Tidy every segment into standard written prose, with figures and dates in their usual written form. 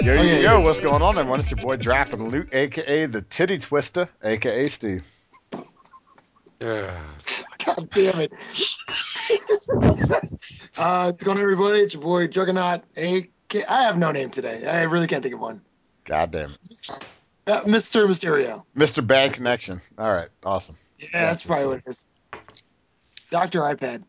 Yo, yo, yo, what's going on, everyone? It's your boy Dropping Loot, aka the Titty Twister, aka Steve. Ugh. God damn it. It's going on, everybody. It's your boy Juggernaut. I have no name today. I really can't think of one. God damn it. Mr. Mysterio. Mr. Bad Connection. All right, awesome. Yeah, that's Gotcha. probably what it is. Dr. iPad.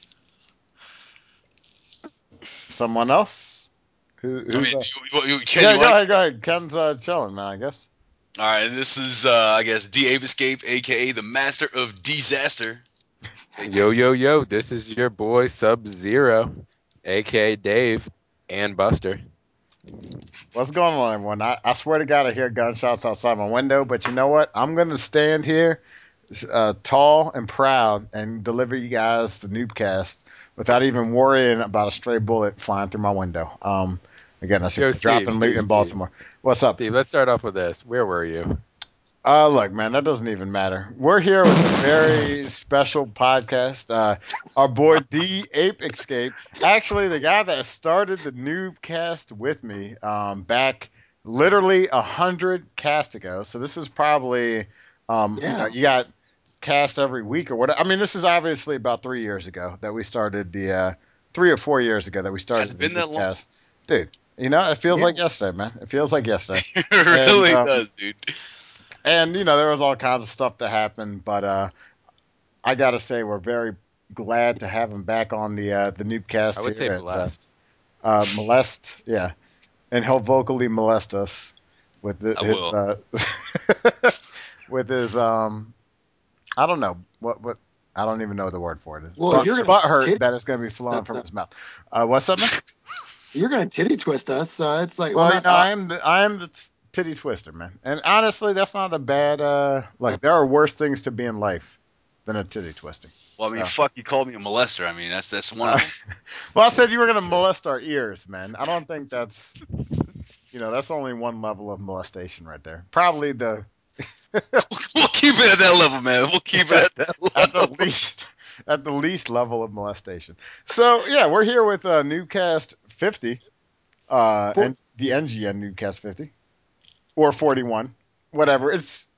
Someone else? I Who's mean, that? Ken, Yeah, you go want? ahead, go ahead. Ken's chilling, man, I guess. All right, this is I guess D Ape Escape, aka the Master of Disaster. Yo, yo, yo, this is your boy Sub-Zero, aka Dave and Buster. What's going on, everyone? I swear to God, I hear gunshots outside my window, but you know what? I'm going to stand here tall and proud and deliver you guys the Noobcast without even worrying about a stray bullet flying through my window. Again, that's your Yo, boy Steve, Dropping Loot Steve, in Steve. Baltimore. What's up? Steve, let's start off with this. Where were you? Look, man, that doesn't even matter. We're here with a very special podcast. Our boy D Ape Escape, actually the guy that started the Noobcast with me, back literally 100 casts ago. So this is probably, Yeah. you got cast every week or what? I mean, this is obviously about 3 years ago that we started 3 or 4 years ago that we Has started it the been that long? Noobcast, dude. It feels Yeah. like yesterday, man. It feels like yesterday. It And really does, dude. there was all kinds of stuff that happened, but I gotta say we're very glad to have him back on the I Noobcast would say here at blessed. Molest, yeah, and he'll vocally molest us with I his will. with his I don't know what I don't even know what the word for it is, Well, but you're gonna butt hurt titty that it's gonna be twist us, flowing from his mouth. What's up, man? you're gonna titty twist us. So it's like, well, Well, not I am us. the titty twister, man, and honestly, that's not a bad like there are worse things to be in life than a titty twister. Well, I mean, So. fuck, you called me a molester. I mean, that's one Uh, of them. well, I said you were going to molest our ears, man. I don't think that's only one level of molestation right there. Probably the We'll keep it at that level, man. We'll keep it at that at the level. least at the least level of molestation. So yeah, we're here with Newcast 50, For- and the NGN Newcast 50 or 41, whatever.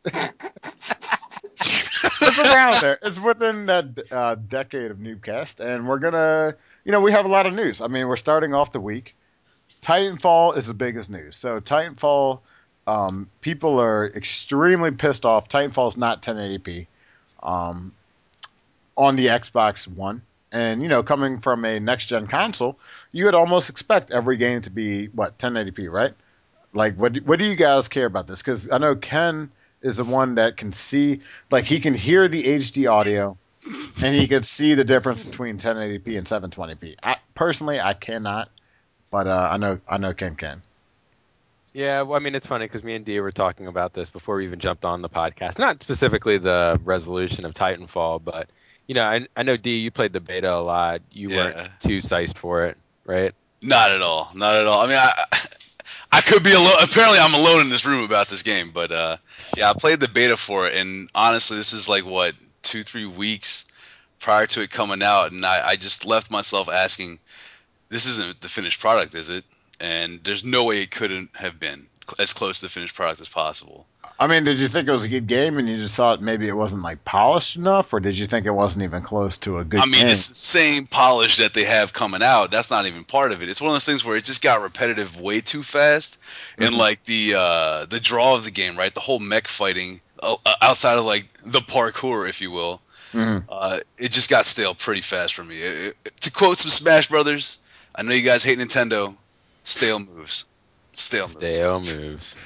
It's around there. It's within that decade of Newcast, and we're gonna, we have a lot of news. I mean, we're starting off the week. Titanfall is the biggest news. So Titanfall, people are extremely pissed off. Titanfall is not 1080p um, on the Xbox One, and coming from a next gen console, you would almost expect every game to be what 1080p, right? Like, what do you guys care about this? Because I know Ken is the one that can see, like, he can hear the HD audio and he could see the difference between 1080p and 720p. Personally, I cannot, but I know Ken can. Yeah, well, I mean, it's funny because me and Dee were talking about this before we even jumped on the podcast. Not specifically the resolution of Titanfall, but, I know, Dee, you played the beta a lot. You weren't Yeah, too psyched for it, right? not at all, not at all. I mean, I could be alone. Apparently, I'm alone in this room about this game, but yeah, I played the beta for it, and honestly, this is like what 2, 3 weeks prior to it coming out, and I just left myself asking, this isn't the finished product, is it? And there's no way it couldn't have been as close to the finished product as possible. I mean, did you think it was a good game and you just thought maybe it wasn't like polished enough, or did you think it wasn't even close to a I good mean, game? it's the same polish that they have coming out. That's not even part of it. It's one of those things where it just got repetitive way too fast, and Hmm. like the draw of the game, right? The whole mech fighting outside of like the parkour, if you will, Hmm. it just got stale pretty fast for me. To quote some Smash Brothers, I know you guys hate Nintendo. Stale moves. Stale moves. Stale moves.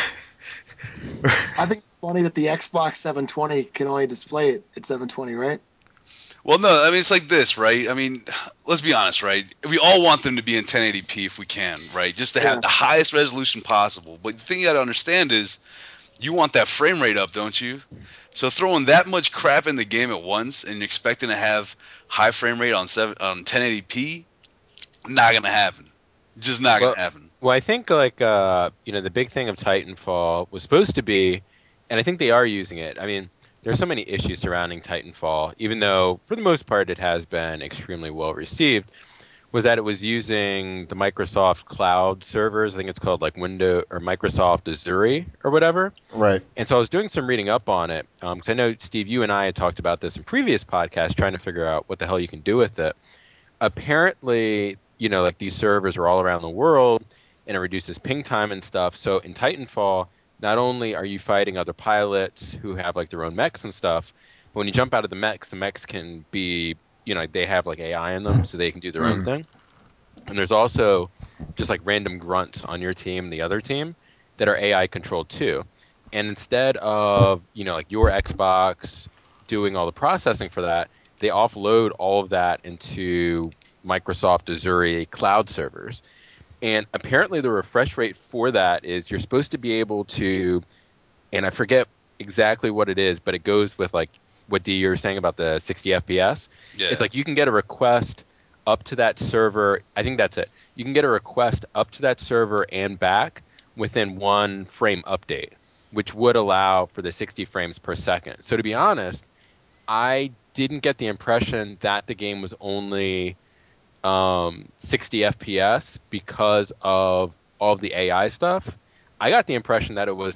I think it's funny that the Xbox 720 can only display it at 720, right? Well, no, I mean it's like this, right? I mean, let's be honest, right? We all want them to be in 1080p if we can, right? Just to have Yeah. the highest resolution possible. But the thing you got to understand is you want that frame rate up, don't you? So throwing that much crap in the game at once and expecting to have high frame rate on 1080p, not gonna happen. Just not gonna Well, happen. well, I think the big thing of Titanfall was supposed to be, and I think they are using it. I mean, there's so many issues surrounding Titanfall, even though for the most part it has been extremely well received. was that it was using the Microsoft Cloud servers. I think it's called like Windows or Microsoft Azure or whatever. Right. And so I was doing some reading up on it because I know, Steve, you and I had talked about this in previous podcasts, trying to figure out what the hell you can do with it. Apparently, like these servers are all around the world, and it reduces ping time and stuff. So in Titanfall, not only are you fighting other pilots who have like their own mechs and stuff, but when you jump out of the mechs can be, they have like AI in them, so they can do their own thing. And there's also just like random grunts on your team, the other team, that are AI controlled too. And instead of, like your Xbox doing all the processing for that, they offload all of that into Microsoft Azure cloud servers. And apparently the refresh rate for that is you're supposed to be able to, and I forget exactly what it is, but it goes with like what D you're saying about the 60 FPS. Yeah. It's like you can get a request up to that server. I think that's it. You can get a request up to that server and back within 1 frame update, which would allow for the 60 frames per second. So to be honest, I didn't get the impression that the game was only 60 FPS because of all of the AI stuff. I got the impression that it was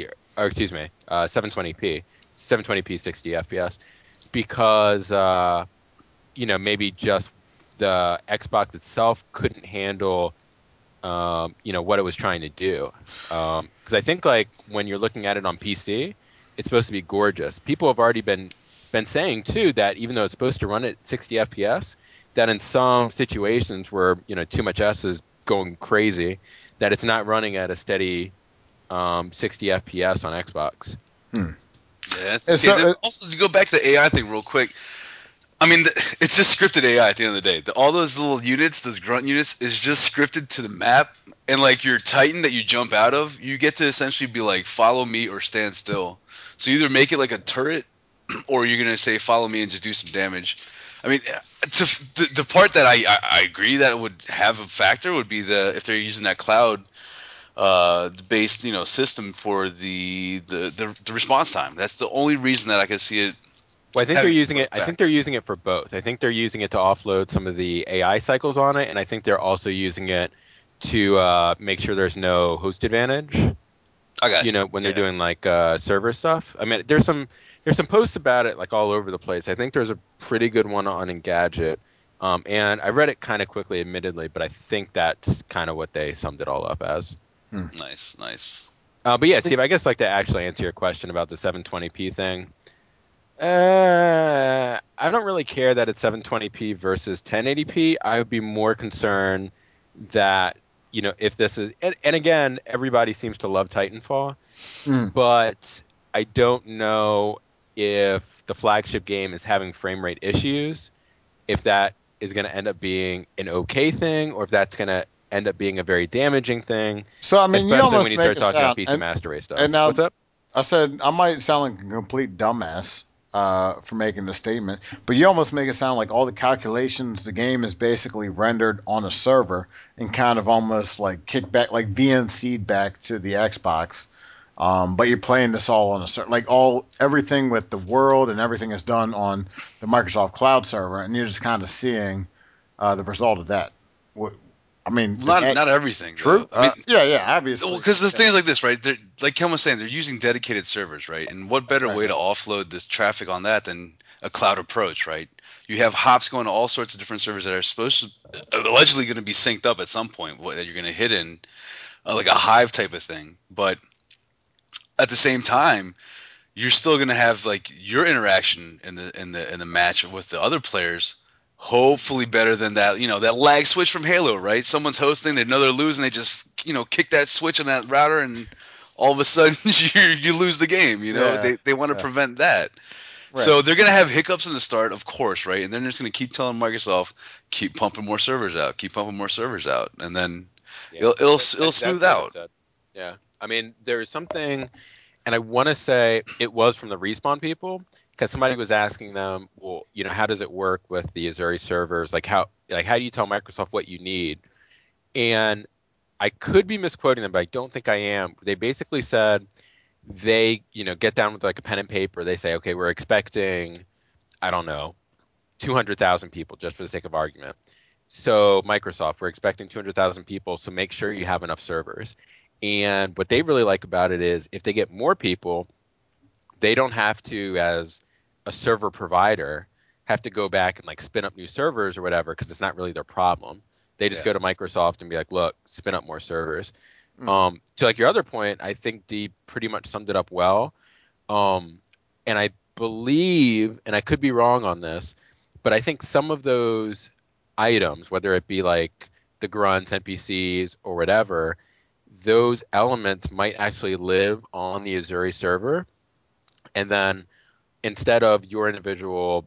720p, 720p 60 FPS because maybe just the Xbox itself couldn't handle what it was trying to do. Because I think like when you're looking at it on PC, it's supposed to be gorgeous. People have already been saying too that even though it's supposed to run at 60 FPS, that in some situations where too much S is going crazy, that it's not running at a steady 60 FPS on Xbox. Yeah, that's the case. And also, to go back to the AI thing real quick, I mean, it's just scripted AI at the end of the day. All those little units, those grunt units, is just scripted to the map. And like your Titan that you jump out of, you get to essentially be like, follow me or stand still. So either make it like a turret, or you're gonna say, follow me and just do some damage. I mean, the part that I agree that it would have a factor would be if they're using that cloud based system for the response time. That's the only reason that I can see it. Well, I think they're using it. I think they're using it for both. I think they're using it to offload some of the AI cycles on it, and I think they're also using it to make sure there's no host advantage. I got you. When they're doing like server stuff. I mean, there's some posts about it like all over the place. I think there's a pretty good one on Engadget, and I read it kind of quickly, admittedly, but I think that's kind of what they summed it all up as. Nice. But yeah, Steve, I guess like to actually answer your question about the 720p thing. I don't really care that it's 720p versus 1080p. I would be more concerned that, if this is, and again, everybody seems to love Titanfall, but I don't know if the flagship game is having frame rate issues, if that is going to end up being an okay thing, or if that's going to end up being a very damaging thing. So, I mean, you especially almost when you make start it talking about sound, PC Master Race stuff. and now What's up? I said I might sound like a complete dumbass for making the statement, but you almost make it sound like all the calculations the game is basically rendered on a server and kind of almost like kick back, like VNC'd back to the Xbox. But you're playing this all on a server, like everything with the world and everything is done on the Microsoft Cloud server, and you're just kind of seeing the result of that. I mean, Not everything. True. Though. I mean, yeah, obviously. because the things like this, right? Like Ken was saying, they're using dedicated servers, right? And what better way to offload the traffic on that than a cloud approach, right? You have hops going to all sorts of different servers that are allegedly going to be synced up at some point. That you're going to hit in like a Hive type of thing, but at the same time, you're still going to have like your interaction in the match with the other players. Hopefully better than that, that lag switch from Halo, right? Someone's hosting, they know they're losing, they just, kick that switch on that router, and all of a sudden you lose the game. They want to prevent that. Right. So they're gonna have hiccups in the start, of course, right? And then they're just gonna keep telling Microsoft, keep pumping more servers out, and then it'll smooth out. Yeah, I mean, there's something, and I want to say it was from the Respawn people, because somebody was asking them, well, how does it work with the Azure servers? How do you tell Microsoft what you need? And I could be misquoting them, but I don't think I am. They basically said they, get down with like a pen and paper. They say, okay, we're expecting, I don't know, 200,000 people just for the sake of argument. so Microsoft, we're expecting 200,000 people, so make sure you have enough servers. And what they really like about it is if they get more people, they don't have to, as a server provider, have to go back and like spin up new servers or whatever because it's not really their problem. They just Yeah. go to Microsoft and be like, look, spin up more servers. Mm. To like your other point, I think Dee pretty much summed it up well. And I believe, and I could be wrong on this, but I think some of those items, whether it be like the grunts, NPCs, or whatever, those elements might actually live on the Azuri server. And then instead of your individual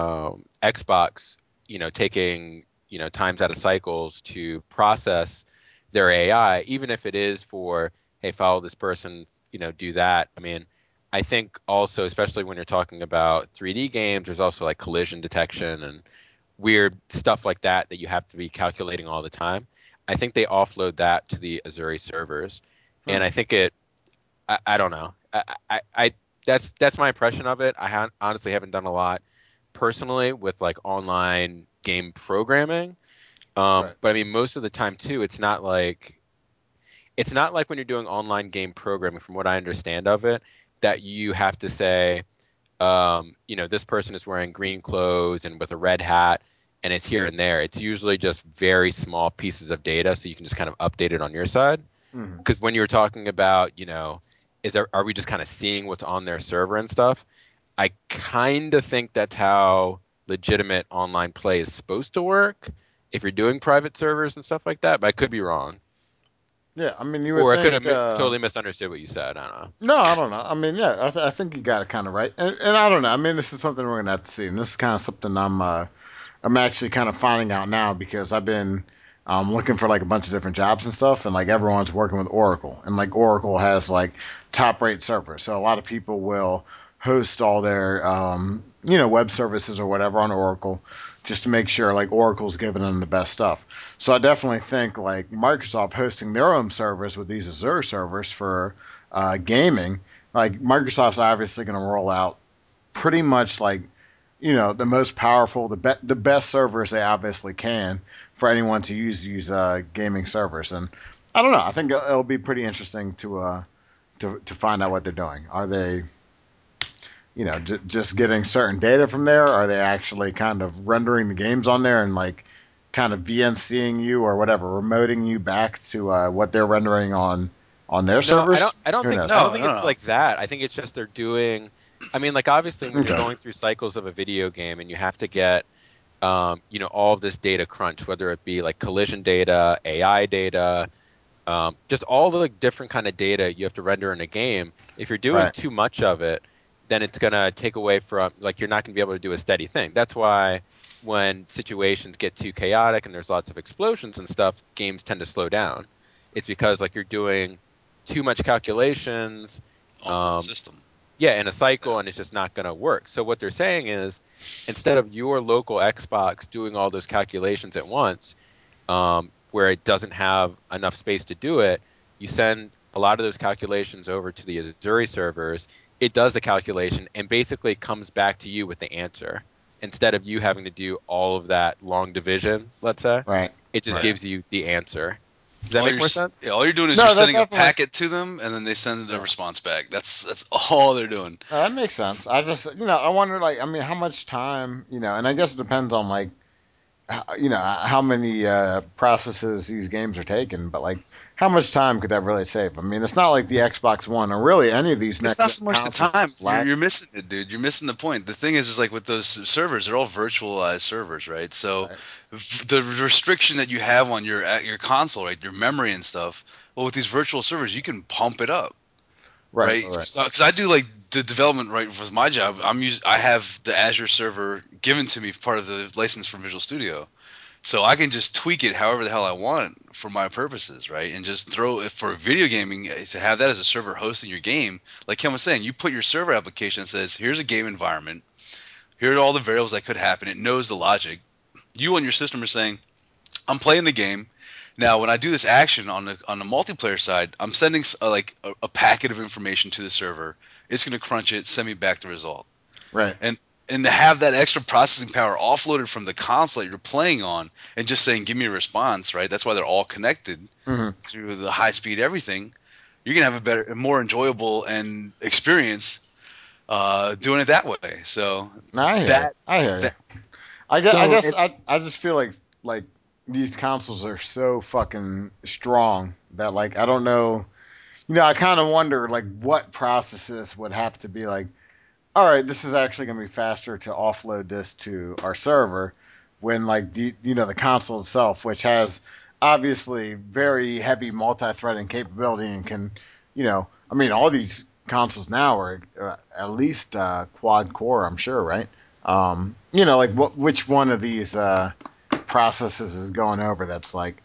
Xbox, taking, times out of cycles to process their AI, even if it is for, hey, follow this person, do that. I mean, I think also, especially when you're talking about 3D games, there's also like collision detection and weird stuff like that that you have to be calculating all the time. I think they offload that to the Azuri servers, Hmm. and I think I don't know. That's my impression of it. Honestly haven't done a lot personally with like online game programming. Right. But I mean, most of the time too, it's not like when you're doing online game programming, from what I understand of it, that you have to say, this person is wearing green clothes and with a red hat, and it's here and there. It's usually just very small pieces of data, so you can just kind of update it on your side. Hmm. Because when you were talking about, are we just kind of seeing what's on their server and stuff? I kind of think that's how legitimate online play is supposed to work if you're doing private servers and stuff like that, but I could be wrong. Yeah, I mean, you would Or I could think. have totally misunderstood what you said. I don't know. No, I don't know. I mean, yeah, I think you got it kind of right, and I don't know. I mean, this is something we're gonna have to see, and this is kind of something I'm actually kind of finding out now because I've been looking for like a bunch of different jobs and stuff, and like everyone's working with Oracle, and like Oracle has like top rate servers, so a lot of people will host all their web services or whatever on Oracle just to make sure like Oracle's giving them the best stuff. So I definitely think like Microsoft hosting their own servers with these Azure servers for gaming, like Microsoft's obviously going to roll out pretty much like the most powerful, the best servers they obviously can for anyone to use these gaming servers. And I don't know. I think it'll be pretty interesting to find out what they're doing. Are they just getting certain data from there? Are they actually kind of rendering the games on there and like kind of VNCing you or whatever, remoting you back to what they're rendering on their No, I don't. servers? I don't Who think. knows? I don't No, think no, it's no. like that. I think it's just they're doing. I mean, like obviously, when you're Okay. going through cycles of a video game and you have to get, all of this data crunch, whether it be like collision data, AI data, just all the like, different kind of data you have to render in a game. If you're doing Right. too much of it, then it's gonna take away from like you're not gonna be able to do a steady thing. That's why when situations get too chaotic and there's lots of explosions and stuff, games tend to slow down. It's because like you're doing too much calculations, On one um, system. yeah, in a Yeah. cycle, and it's just not gonna work. So what they're saying is, instead of your local Xbox doing all those calculations at once, where it doesn't have enough space to do it, you send a lot of those calculations over to the Azuri servers. It does the calculation and basically comes back to you with the answer. Instead of you having to do all of that long division, let's say, Right. it just Right. Yeah. gives you the answer. Does that make more sense? All you're doing is you're No, that sending a definitely. packet to them, and then they send a Yeah. response back. That's all they're doing. That makes sense. I just, I wonder, like, I mean, how much time, and I guess it depends on, like, how many processes these games are taking, but, like, how much time could that really save? I mean, it's not like the Xbox One or really any of these It's next not gen so much the time. consoles You're lack. you're missing it, dude. You're missing the point. The thing is like with those servers, they're all virtualized servers, right? So Right. the restriction that you have on your console, right, your memory and stuff. Well, with these virtual servers, you can pump it up, Right. right? Right. So, because I do like the development right with my job, I have the Azure server given to me as part of the license from Visual Studio. So I can just tweak it however the hell I want for my purposes, right? And just throw it for video gaming to have that as a server hosting your game. Like Ken was saying, you put your server application that says, here's a game environment. Here are all the variables that could happen. It knows the logic. You on your system are saying, I'm playing the game. Now, when I do this action on the multiplayer side, I'm sending like a packet of information to the server. It's going to crunch it, send me back the result. Right. And and to have that extra processing power offloaded from the console that you're playing on and just saying, give me a response, right? That's why they're all connected through the high speed everything. You're going to have a better, more enjoyable and experience doing it that way. So No, I hear you. that, I hear you. that I So guess it's I just feel like these consoles are so fucking strong that like I don't know. I kind of wonder like what processes would have to be like. All right, this is actually going to be faster to offload this to our server when like the console itself, which has obviously very heavy multi-threading capability and can, I mean all these consoles now are at least quad core, I'm sure, right? Like which one of these processes is going over that's like,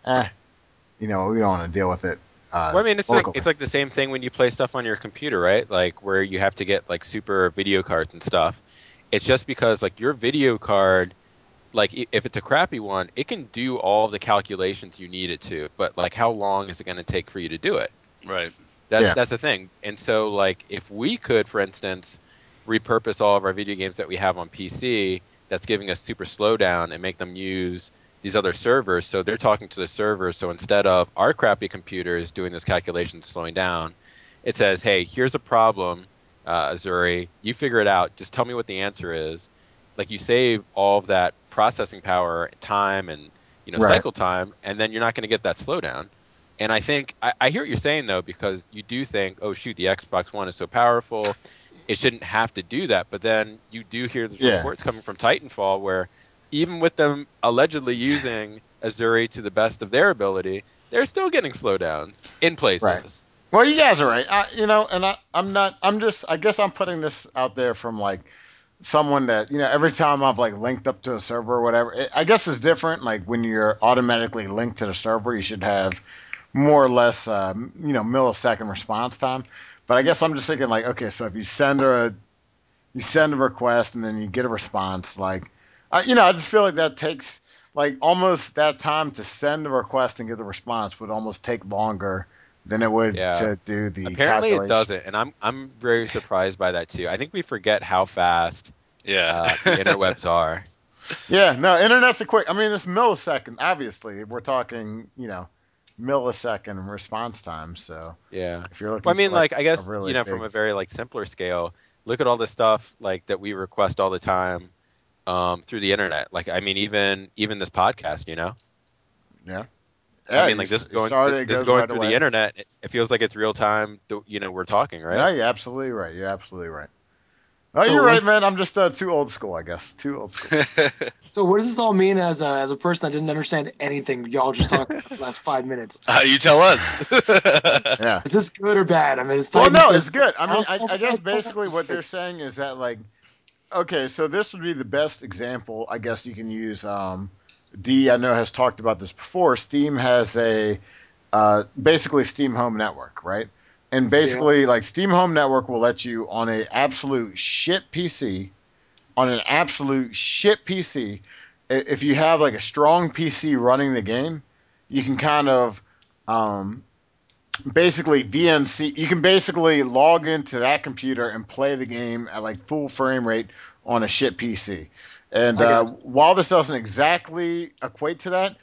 we don't want to deal with it Well, I mean, locally. it's like the same thing when you play stuff on your computer, right? Like where you have to get like super video cards and stuff. It's just because like your video card, like if it's a crappy one, it can do all the calculations you need it to, but like how long is it going to take for you to do it? right. Yeah, That's the thing. And so like if we could, for instance, repurpose all of our video games that we have on PC that's giving us super slowdown and make them use these other servers, so they're talking to the servers. So instead of our crappy computers doing this calculation slowing down, it says, "Hey, here's a problem, Azuri. You figure it out. Just tell me what the answer is." Like you save all of that processing power, time, and right. cycle time, and then you're not going to get that slowdown. And I think I hear what you're saying though, because you do think, oh shoot, the Xbox One is so powerful, it shouldn't have to do that. But then you do hear these Yeah, reports coming from Titanfall where even with them allegedly using Azuri to the best of their ability, they're still getting slowdowns in right. places. Well, you guys are right. And I'm not. I'm just. I guess I'm putting this out there from like someone that every time I've like linked up to a server or whatever. I guess it's different. Like when you're automatically linked to the server, you should have more or less, millisecond response time. But I guess I'm just thinking like, okay, so if you send a request and then you get a response, like, I just feel like that takes like almost that time to send the request and get the response would almost take longer than it would Yeah. to do the Apparently it calculation. doesn't, and I'm very surprised by that too. I think we forget how fast Yeah. the interwebs are. Yeah, no, internet's a quick. I mean, it's millisecond. Obviously, we're talking, millisecond response time. So Yeah. if you're Well, I looking mean, for like like, I a guess, really from big, a very like simpler scale, look at all the stuff like that we request all the time through the internet. Like, I mean, even this podcast. yeah, I yeah, mean, you, like you start it, it this is goes going right through the away. internet. It feels like it's real time. We're talking, No, right? you're absolutely right. You're absolutely right. Oh, so you're right, what's man. I'm just too old school, I guess. Too old school. so what does this all mean as a person that didn't understand anything y'all just talked about the last 5 minutes? You tell us. Yeah. Is this good or bad? I mean, is Well, Titan no, it's is good. I mean, downfall I for guess Titanfall? basically This is what they're good. saying is that like, okay, so this would be the best example. I guess you can use. D, I know, has talked about this before. Steam has a basically Steam Home Network, right? And Yeah, basically, like Steam Home Network will let you on a absolute shit PC, on an absolute shit PC, if you have like a strong PC running the game, you can kind of um, basically VNC. You can basically log into that computer and play the game at like full frame rate on a shit PC. And I got you. while this doesn't exactly equate to that,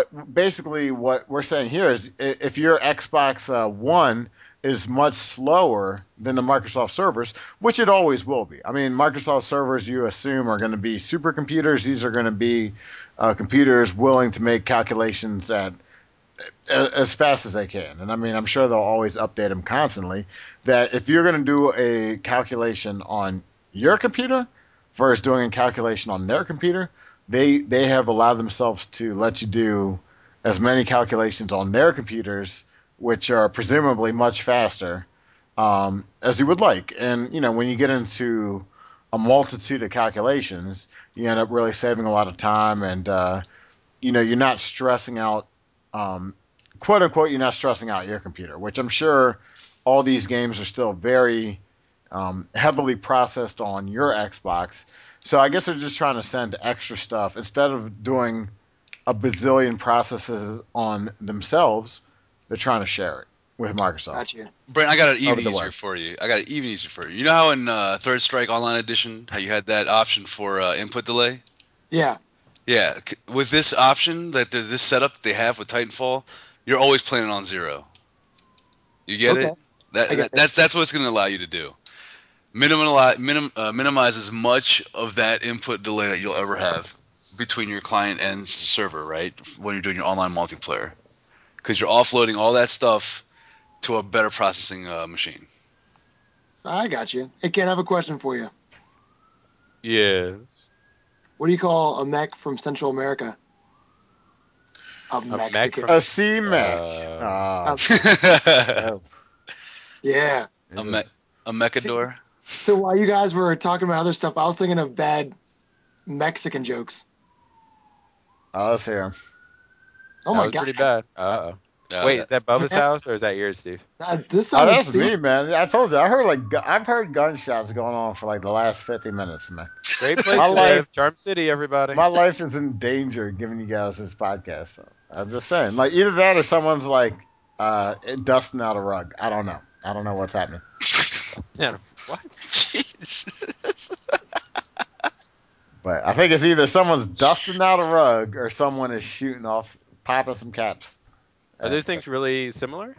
what we're saying here is if your Xbox One is much slower than the Microsoft servers, which it always will be. I mean, Microsoft servers you assume are going to be supercomputers. These are going to be computers willing to make calculations at as fast as they can. And I mean, I'm sure they'll always update them constantly. That if you're going to do a calculation on your computer versus doing a calculation on their computer, they have allowed themselves to let you do as many calculations on their computers, which are presumably much faster, as you would like. And when you get into a multitude of calculations, you end up really saving a lot of time, and you're not stressing out, um, quote unquote, you're not stressing out your computer, which I'm sure all these games are still very heavily processed on your Xbox. So I guess they're just trying to send extra stuff instead of doing a bazillion processes on themselves. They're trying to share it. with Microsoft. Gotcha. Brent, I got it Over even the easier web. for you. I got it even easier for you. You know how in Third Strike Online Edition, how you had that option for input delay? Yeah. Yeah, with this option this setup they have with Titanfall, you're always playing on 0. You get Okay. it? That, I get that that's what it's going to allow you to do. Minimize as much of that input delay that you'll ever have between your client and server, right? When you're doing your online multiplayer, because you're offloading all that stuff to a better processing machine. I got you. Hey, Ken, I have a question for you. Yeah. What do you call a mech from Central America? A A mech Mexican. from A C Mac. Uh, a Oh, yeah. me- a See, Mechador. so while you guys were talking about other stuff, I was thinking of bad Mexican jokes. let's hear 'em. Oh That my was god. pretty bad. Uh-oh. Wait, is that Bubba's Man, house or is that yours, Steve? this Oh, sounded that's stupid. me, man. I told you. I heard I've heard gunshots going on for like the last 50 minutes, man. Great place My to life, live. Charm City, everybody. my life is in danger giving you guys this podcast. So I'm just saying, like either that or someone's like dusting out a rug. I don't know. I don't know what's happening. Yeah, what? Jeez. But I think it's either someone's dusting out a rug or someone is shooting off, popping some caps. Are Uh, those things really similar?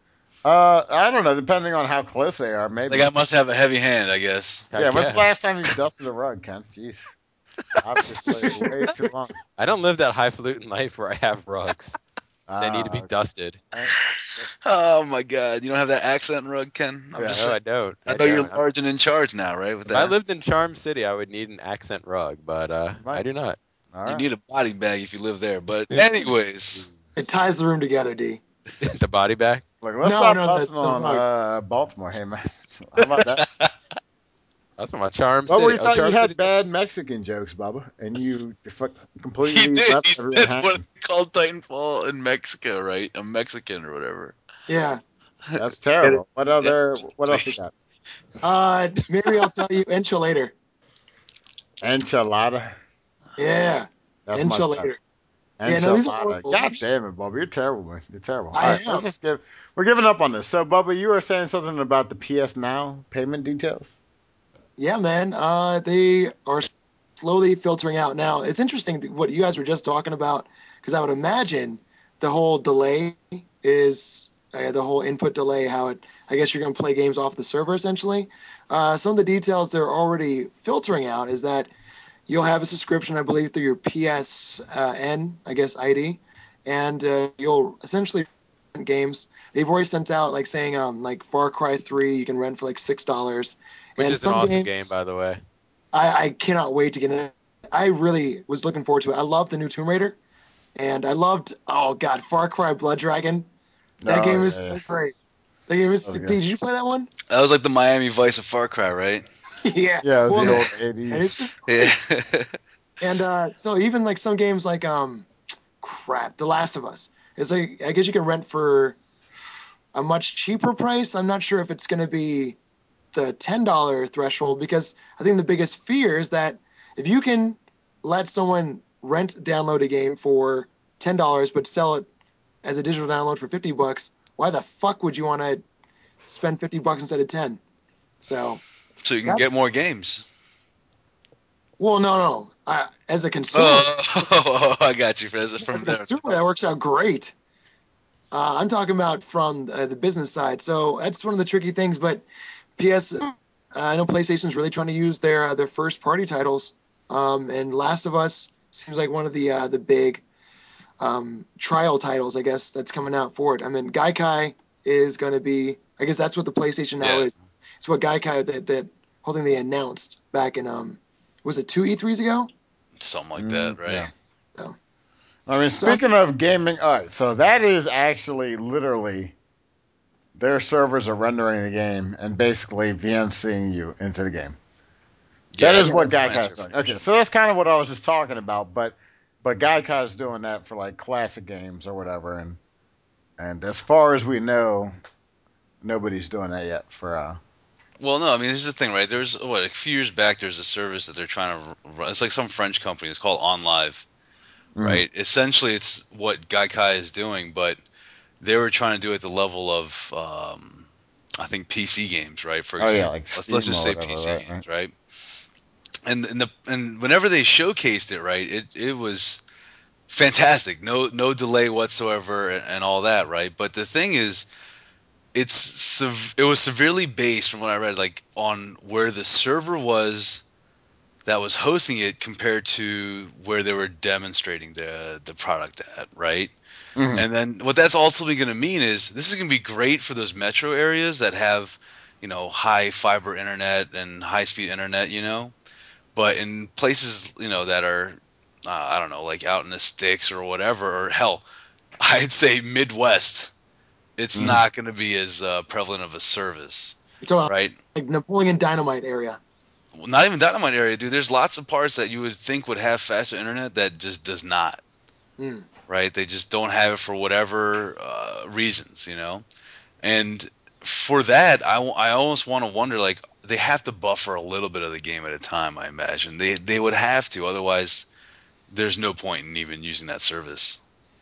I don't know. Depending on how close they are, That maybe. guy must have a heavy hand, I guess. I Yeah. When's the last guess. time you dusted a rug, Ken? Jeez, obviously way too long. I don't live that highfalutin life where I have rugs. They need to be Okay. dusted. All right. Oh my God! You don't have that accent rug, Ken? I'm Yeah. just No, saying. I don't. I I know you're don't. large and in charge now, right? With If I that, lived in Charm City, I would need an accent rug, but You I might. do not. All you right. need a body bag if you live there. But anyways, It ties the room together, D. The body bag. Look, let's No, stop no, busting the on rug. Baltimore. Hey, man. How about that? That's from my Charm Well, City. we Oh, thought you Charm City. had bad Mexican jokes, Bubba, and you he completely did. left He everyone said what hanging. they called Titanfall in Mexico, right? A Mexican or whatever. Yeah. That's Get it? terrible. Yeah. What else you got? Maybe I'll tell you enchilader. Enchilada. Yeah. That's much better. Enchilader. Yeah, no, these are Enchilada. horrible. God damn it, Bubba. You're terrible, man. You're terrible. All I right, let's am. just give. We're giving up on this. So, Bubba, you were saying something about the PS Now payment details. Yeah, man. They are slowly filtering out. Now, it's interesting what you guys were just talking about, because I would imagine the whole delay is the whole input delay, how it, I guess you're going to play games off the server essentially. Some of the details they're already filtering out is that you'll have a subscription, I believe, through your PSN, I guess, ID, and you'll essentially rent games. They've already sent out like saying, like Far Cry 3, you can rent for like $6, Which and is an some awesome game, games by the way. I cannot wait to get in. I really was looking forward to it. I love the new Tomb Raider, and I loved, oh god, Far Cry Blood Dragon. That Oh game is yeah, yeah. so great. That game is. That was good. Did you play that one? That was like the Miami Vice of Far Cry, right? Yeah. Yeah, it was Well, the no, old and it's '80s. just Yeah. great. And so even like some games like crap, The Last of Us. It's like I guess you can rent for a much cheaper price. I'm not sure if it's going to be the $10 threshold because I think the biggest fear is that if you can let someone download a game for $10 but sell it as a digital download for $50, why the fuck would you want to spend $50 instead of 10? So So you can get that's more games. well, no. As a consumer, Oh, I got you. as From a there. consumer, that works out great. I'm talking about from the business side. So that's one of the tricky things. But PS, I know PlayStation's really trying to use their first party titles, and Last of Us seems like one of the big trial titles, I guess, that's coming out for it. I mean, Gaikai is going to be, I guess that's what the PlayStation Now Yeah, is. It's what Gaikai that whole thing they announced back in was it two E3s ago? something like that, right? Yeah. So I mean, so speaking of gaming, all right, so that is actually literally their servers are rendering the game and basically VNCing you into the game. Yeah, That is yeah, what that's my Gaikai is doing. Okay, interpretation. so that's kind of what I was just talking about, but Gaikai is doing that for like classic games or whatever, and as far as we know, nobody's doing that yet for Well, no, I mean, this is the thing, right? There's what a few years back, there's a service that they're trying to run. It's like some French company. It's called OnLive, mm, right? Essentially, it's what Gaikai is doing, but they were trying to do it at the level of I think PC games, right? For Oh yeah, example, like let's Steam just or say whatever, PC right? Right. games, right? And whenever they showcased it, right, it was fantastic. No delay whatsoever and all that, right? But the thing is, it was severely based from what I read, like on where the server was that was hosting it compared to where they were demonstrating the product at, right? Hmm. And then what that's ultimately going to mean is this is going to be great for those metro areas that have, high fiber internet and high speed internet, but in places, that are, I don't know, like out in the sticks or whatever, or hell, I'd say Midwest, it's Hmm. not going to be as prevalent of a service, You're talking about right? like Napoleon Dynamite area. Well, not even Dynamite area, dude. There's lots of parts that you would think would have faster internet that just does not, Hmm. right? They just don't have it for whatever reasons, And for that, I almost want to wonder, like, they have to buffer a little bit of the game at a time, I imagine. They would have to, otherwise there's no point in even using that service.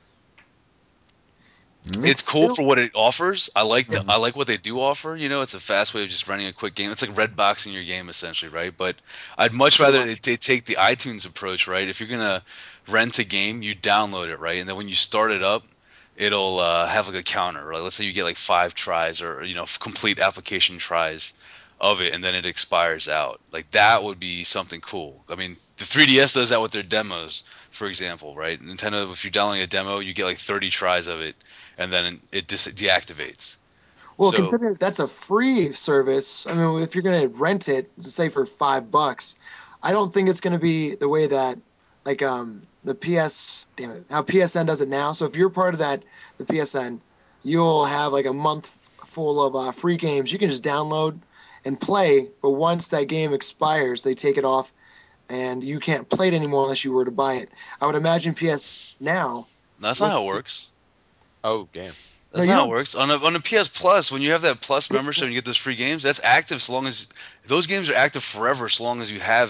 It's It's cool still. for what it offers. Hmm. I like what they do offer. It's a fast way of just running a quick game. It's like red boxing your game essentially, right? But I'd much Pretty rather much. they take the iTunes approach, right? If you're gonna rent a game, you download it, right? And then when you start it up, it'll have like a counter. Right? Let's say you get like 5 tries or complete application tries of it, and then it expires out. Like that would be something cool. I mean, the 3DS does that with their demos, for example, right? Nintendo, if you're downloading a demo, you get like 30 tries of it and then it deactivates. Well, So considering that's a free service, I mean, if you're going to rent it, say for $5, I don't think it's going to be the way that, like, the damn it, how PSN does it now. So if you're part of that, the PSN, you'll have like a month full of free games you can just download and play. But once that game expires, they take it off, and you can't play it anymore unless you were to buy it. I would imagine PS Now. that's not With, how it works. Oh, damn. no, That's you not how it don't. works. On a PS Plus, when you have that Plus PS membership and you Plus. get those free games, that's active so long as those games are active forever, so long as you have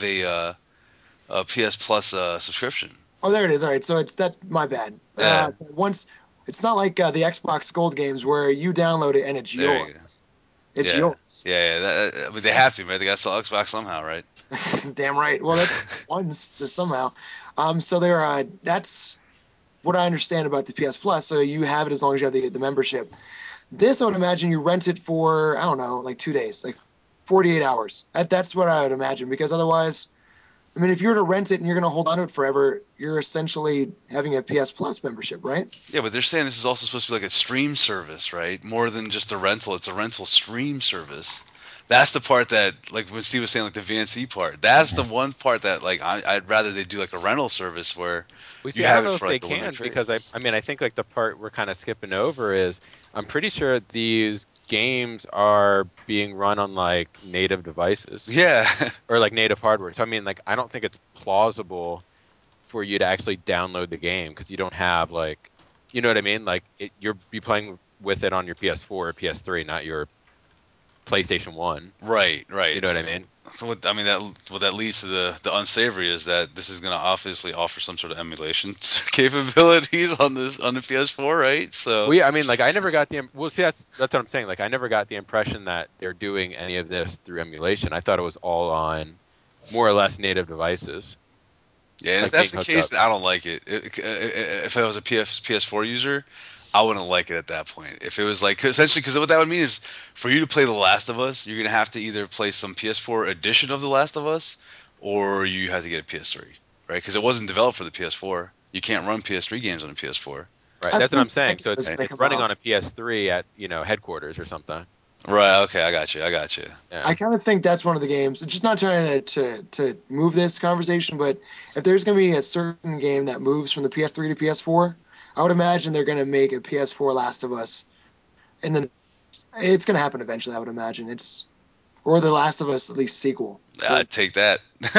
a PS Plus subscription. Oh, there it is. All right, so it's that. My bad. Yeah, Once it's not like the Xbox Gold games where you download it and it's there you go. yours. It's Yeah, yours. yeah. I mean, they have to, right? They got to sell Xbox somehow, right? Damn right. Well, that's ones so somehow. So there. That's what I understand about the PS Plus. So you have it as long as you have the membership. This, I would imagine, you rent it for I don't know, like 2 days, like 48 hours. That's what I would imagine because otherwise. I mean, if you were to rent it and you're going to hold on to it forever, you're essentially having a PS Plus membership, right? Yeah, but they're saying this is also supposed to be like a stream service, right? More than just a rental. It's a rental stream service. That's the part that, like when Steve was saying, like the VNC part. That's the one part that, like, I'd rather they do like a rental service where We you see. I don't have it know for if they like a limited can period. because I mean, I think like the part we're kind of skipping over is I'm pretty sure these games are being run on like native devices Yeah, or like native hardware. So I mean, like I don't think it's plausible for you to actually download the game because you don't have like, you know what I mean? Like you're be playing with it on your PS4 or PS3, not your PlayStation 1. right, You right. know what I mean? So what I mean that what that leads to the unsavory is that this is going to obviously offer some sort of emulation capabilities on the PS4, right? So Well, yeah, I mean, like I never got the well. See, that's what I'm saying. Like I never got the impression that they're doing any of this through emulation. I thought it was all on more or less native devices, yeah, and if like that's being the hooked case, up. then I don't like it. If I was a PS4 user, I wouldn't like it at that point. If it was like essentially, because what that would mean is for you to play The Last of Us, you're gonna have to either play some PS4 edition of The Last of Us, or you have to get a PS3, right? Because it wasn't developed for the PS4. You can't run PS3 games on a PS4. Right. I That's what I'm think saying. So Tekken is it's going to it's come running out. on a PS3 at headquarters or something. Right. Okay. I got you. I got you. I Yeah. kind of think that's one of the games. Just not trying to move this conversation, but if there's going to be a certain game that moves from the PS3 to PS4, I would imagine they're going to make a PS4 Last of Us, and then it's going to happen eventually. I would imagine it's or the Last of Us at least sequel. But I'd take that.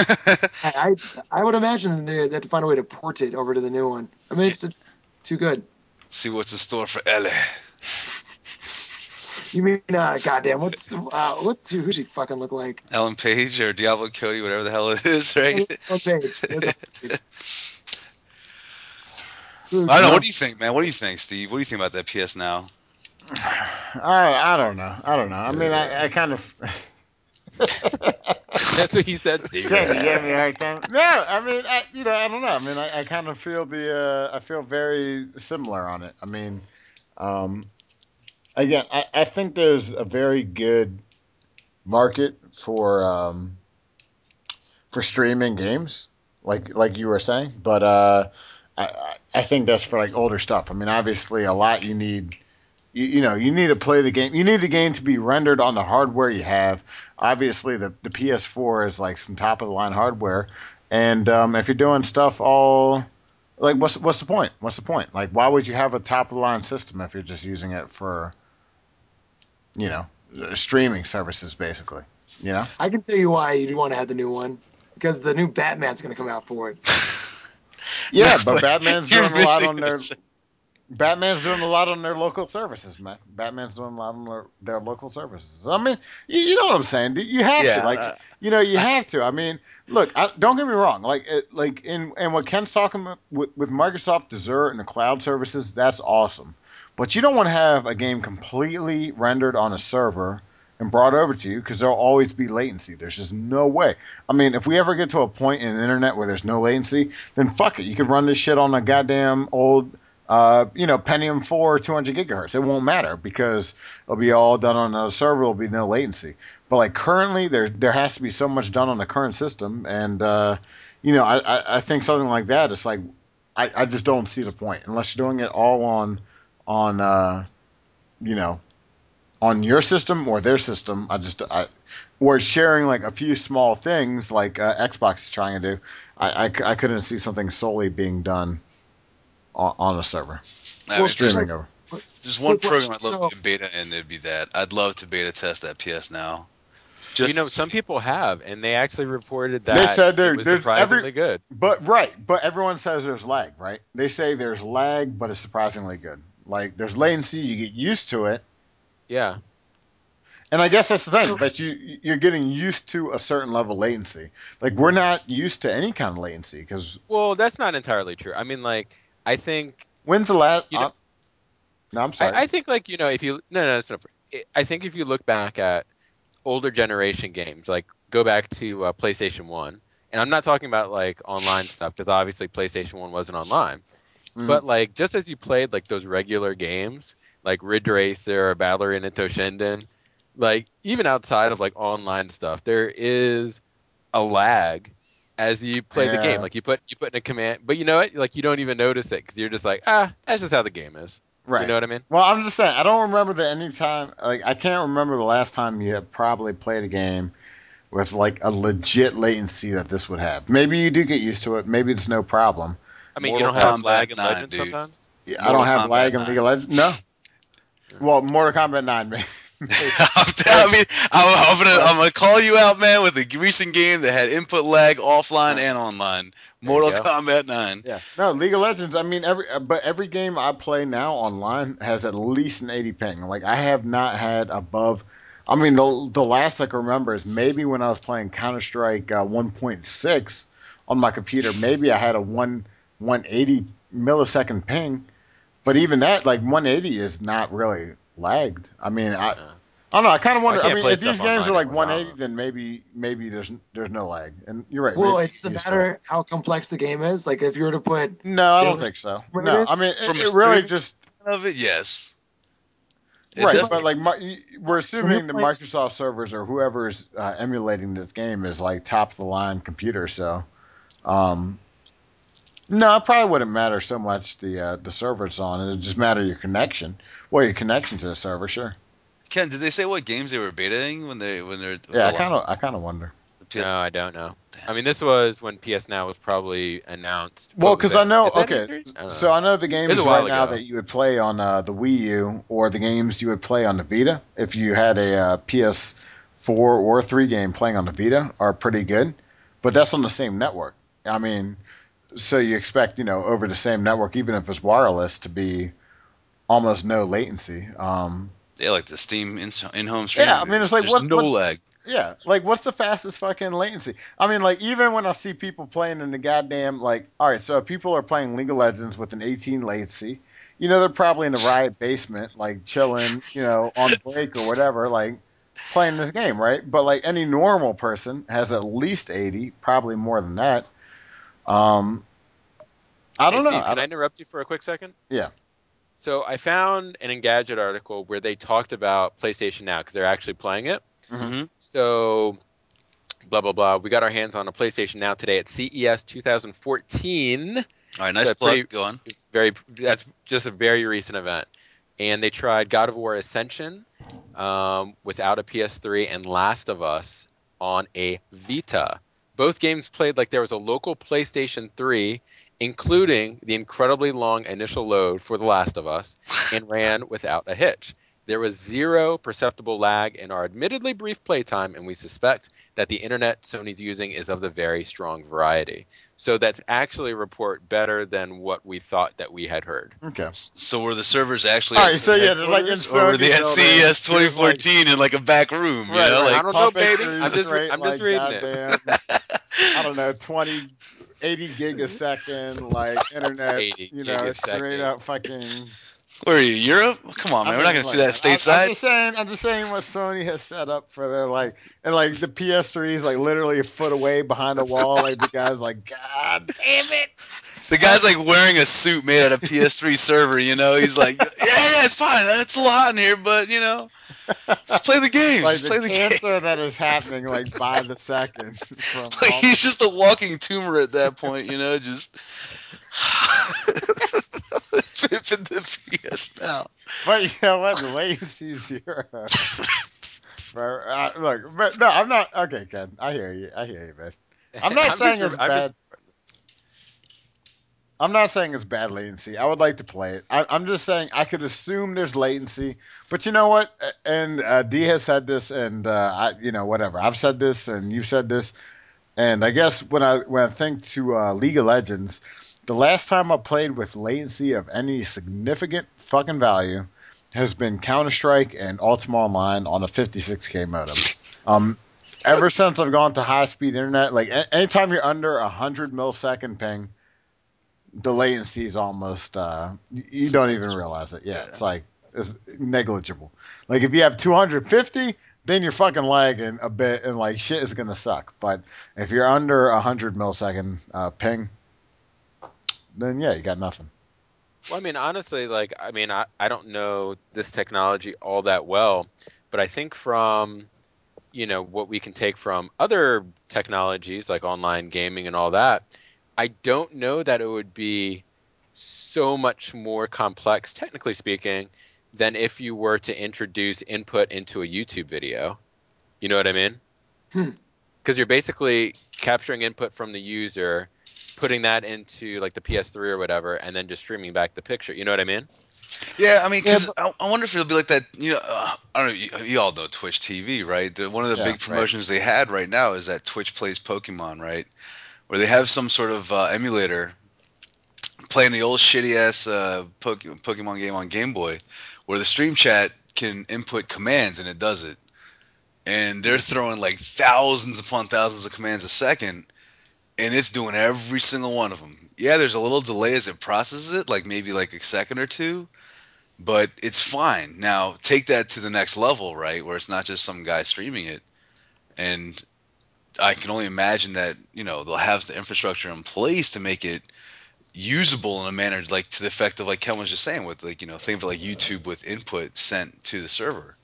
I would imagine they have to find a way to port it over to the new one. I mean, Get, it's too good. see what's in store for Ellie. You mean, goddamn, what's who's she fucking look like? Ellen Page or Diablo Cody, whatever the hell it is, right? On page. There's on page. I don't know. What do you think, man? What do you think, Steve? What do you think about that PS Now? I don't know. I don't know. I mean, I kind of. That's what he said, Steve. Can you give me a hard time? No, I mean, I don't know. I mean, I kind of feel I feel very similar on it. I mean, um, again, I think there's a very good market for streaming games, like you were saying, but I think that's for like older stuff. I mean, obviously, a lot you need. You need to play the game. You need the game to be rendered on the hardware you have. Obviously, the PS4 is like some top of the line hardware, and if you're doing stuff all like, what's the point? What's the point? Like, why would you have a top of the line system if you're just using it for you know streaming services, basically? You know? I can tell you why you want to have the new one because the new Batman's going to come out for it. No, Yeah, but like, Batman's you're doing a lot missing on their it. Batman's doing a lot on their local services, man. Batman's doing a lot on their local services. I mean, you know what I'm saying? You have to, like, Yeah, you have to. I mean, look, don't get me wrong. Like in and what Ken's talking about with Microsoft Azure and the cloud services, that's awesome. But you don't want to have a game completely rendered on a server and brought over to you because there'll always be latency. There's just no way. I mean, if we ever get to a point in the internet where there's no latency, then fuck it. You could run this shit on a goddamn old Pentium 4 200 gigahertz. It won't matter because it'll be all done on a server. There'll be no latency. But like currently, there has to be so much done on the current system, and I think something like that. It's like I just don't see the point unless you're doing it all on you know on your system or their system. Or sharing like a few small things like Xbox is trying to do. I couldn't see something solely being done on a server. I Well, mean, there's streaming over. there's one quick program question. I'd love to So, be in beta, and it'd be that. I'd love to beta test that PS Now. Well, Just some people have, and they actually reported They that said it was there's every, surprisingly good. but everyone says there's lag, right? They say there's lag, but it's surprisingly good. Like there's latency, you get used to it, Yeah. and I guess that's the thing. so But you're getting used to a certain level of latency. Like we're not used to any kind of latency because Well, that's not entirely true. I mean, like, I think when's the last? you know, No, I'm sorry. I think like if you no, that's not. I think if you look back at older generation games, like go back to PlayStation One, and I'm not talking about like online stuff because obviously PlayStation One wasn't online. Mm, But like just as you played like those regular games, like Ridge Racer or Ballerina Toshinden, like even outside of like online stuff, there is a lag as you play the game. yeah, Like you put in a command, but you know what? Like you don't even notice it because you're just like, that's just how the game is. You right. know what I mean? Well, I'm just saying I don't remember the any time. Like I can't remember the last time you have probably played a game with like a legit latency that this would have. Maybe you do get used to it. Maybe it's no problem. I mean, you Mortal don't have Kombat lag in 9, Legends dude. sometimes. I Mortal don't have Kombat lag in League 9. of Legends. No. Yeah. Well, Mortal Kombat 9, maybe. I mean, I'm gonna call you out, man, with a recent game that had input lag offline and online. There you Mortal go. Kombat 9. Yeah. No, League of Legends. I mean, every game I play now online has at least an 80 ping. Like I have not had above. I mean, the last I can remember is maybe when I was playing Counter Strike 1.6 on my computer. Maybe I had a 180 millisecond ping, but even that, like 180, is not really lagged. I mean, Yeah. I don't know. I kind of I wonder. I can't mean, play if these stuff games are online like anymore. So I don't 180, know. then maybe there's no lag. And you're right. well, Maybe it you get doesn't used to it. matter how complex the game is. Like if you were to put No, I don't data think so. No, I generators, mean From a it really streaming just standpoint of it, yes. It right. because But like definitely like does. we're when you're assuming the playing, Microsoft servers or whoever's emulating this game is like top of the line computer. So um, no, it probably wouldn't matter so much the server it's on. It'd just matter your connection. Well, your connection to the server, sure. Ken, did they say what games they were betaing when they're with Yeah, the live? I kind of wonder. No, I don't know. Damn. I mean, this was when PS Now was probably announced. Well, What was because I it? know, Is that okay, E3? I don't so know. I know the It was a games right while now ago. that you would play on the Wii U or the games you would play on the Vita if you had a PS4 or 3 game playing on the Vita are pretty good, but that's on the same network. I mean, so you expect, over the same network, even if it's wireless, to be almost no latency. Yeah, like the Steam in-home Yeah, I streaming, mean, dude. it's like There's no lag. Yeah, like what's the fastest fucking latency? I mean, like even when I see people playing in the goddamn like, all right, so if people are playing League of Legends with an 18 latency, they're probably in the Riot basement, like chilling, on break or whatever, like playing this game, right? But like any normal person has at least 80, probably more than that. Um, I Hey, don't know. Steve, can I interrupt you for a quick second? Yeah. So I found an Engadget article where they talked about PlayStation Now because they're actually playing it. Hmm. Hmm. So blah blah blah. We got our hands on a PlayStation Now today at CES 2014. All right, nice So plug. Go on. that's just a very recent event. And they tried God of War Ascension without a PS3 and Last of Us on a Vita. Both games played like there was a local PlayStation 3, including the incredibly long initial load for The Last of Us, and ran without a hitch. There was zero perceptible lag in our admittedly brief playtime, and we suspect that the internet Sony's using is of the very strong variety. So that's actually a report better than what we thought that we had heard. Okay. So were the servers actually All at right, so Sony yeah, they're like in headquarters, or were Sony they at building. CES There's like 2014 in like a back room? You right, know, right. I like don't know, baby. Puppetry I'm just straight I'm just like reading it. goddamn, I don't know, 20, 80 gig a second, like internet, 80 straight gigasecond. up fucking. where are you? Europe? Come on, I man. We're not mean, gonna see look, that man, I'm stateside. just saying, what Sony has set up for their like, and like the PS3 is like literally a foot away behind the wall. Like the guy's like, God damn it, The son. guy's like wearing a suit made out of PS3 server. You know, he's like, yeah, it's fine. It's a little hot in here, but just play the games. Like Just the play the cancer games. that is happening like by the second from Like all. he's just a walking tumor at that point. Just pimping the PS now. But you know what? The latency zero. Bro, look, but no, I'm not. Okay, Ken, I hear you. I hear you, man. I'm not saying it's I'm just bad. I'm not saying it's bad latency. I would like to play it. I'm just saying I could assume there's latency, but you know what? And D has said this, and whatever. I've said this, and you've said this, and I guess when I think to League of Legends, the last time I played with latency of any significant fucking value has been Counter Strike and Ultima Online on a 56K modem. Um, ever since I've gone to high speed internet, like anytime you're under 100 millisecond ping, the latency is almost you It's don't even negligible. realize it. Yeah, Yeah. it's like it's negligible. Like if you have 250, then you're fucking lagging a bit, and like shit is gonna suck. But if you're under 100 millisecond ping, then yeah, you got nothing. Well, I mean, honestly, I don't know this technology all that well, but I think from, what we can take from other technologies like online gaming and all that, I don't know that it would be so much more complex, technically speaking, than if you were to introduce input into a YouTube video. You know what I mean? Hmm. Because you're basically capturing input from the user, putting that into like the PS3 or whatever, and then just streaming back the picture. You know what I mean? Yeah, I mean, Yeah, because I wonder if it'll be like that. I don't know. You all know Twitch TV, right? One of the yeah, big Right. promotions they had right now is that Twitch plays Pokemon, right? Where they have some sort of emulator playing the old shitty ass Pokemon game on Game Boy, where the stream chat can input commands and it does it, and they're throwing like thousands upon thousands of commands a second, and it's doing every single one of them. Yeah, there's a little delay as it processes it, like maybe like a second or two, but it's fine. Now take that to the next level, right? Where it's not just some guy streaming it, and I can only imagine that they'll have the infrastructure in place to make it usable in a manner like to the effect of like Ken was just saying with like think of it like YouTube with input sent to the server.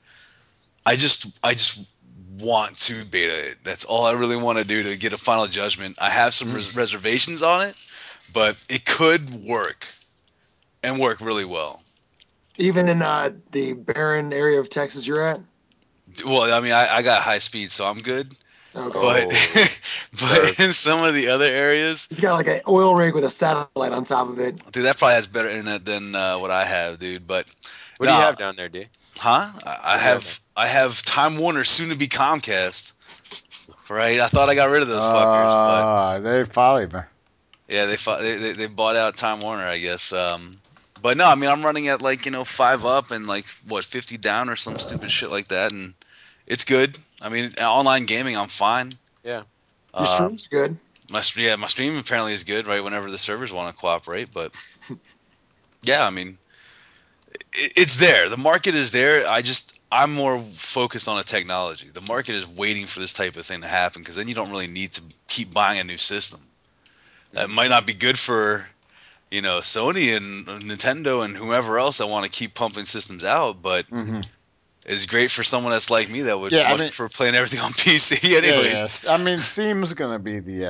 I just want to beta it. That's all I really want to do to get a final judgment. I have some reservations on it, but it could work and work really well. Even in the barren area of Texas you're at? Well, I mean, I got high speed, so I'm good. Okay. But Oh, but Irv. in some of the other areas, He's got like an oil rig with a satellite on top of it. dude, that probably has better internet than what I have, dude. But What do you no, have down there, D? huh? I What do you have down? have Time Warner, soon to be Comcast. Right? I thought I got rid of those fuckers, but they probably, man. yeah, they bought out Time Warner, I guess. But no, I mean I'm running at like 5 up and like what 50 down or some stupid shit like that, and It's good. I mean, online gaming, I'm fine. Yeah. Your Uh, stream's good. my stream apparently is good, right? Whenever the servers want to cooperate, but yeah, I mean, it's there. The market is there. I'm more focused on the technology. The market is waiting for this type of thing to happen because then you don't really need to keep buying a new system. That might not be good for Sony and Nintendo and whoever else that want to keep pumping systems out, but Hmm. it's great for someone that's like me that would Yeah, I much mean, prefer playing everything on PC yeah, anyways. yes. I mean, Steam's gonna be the.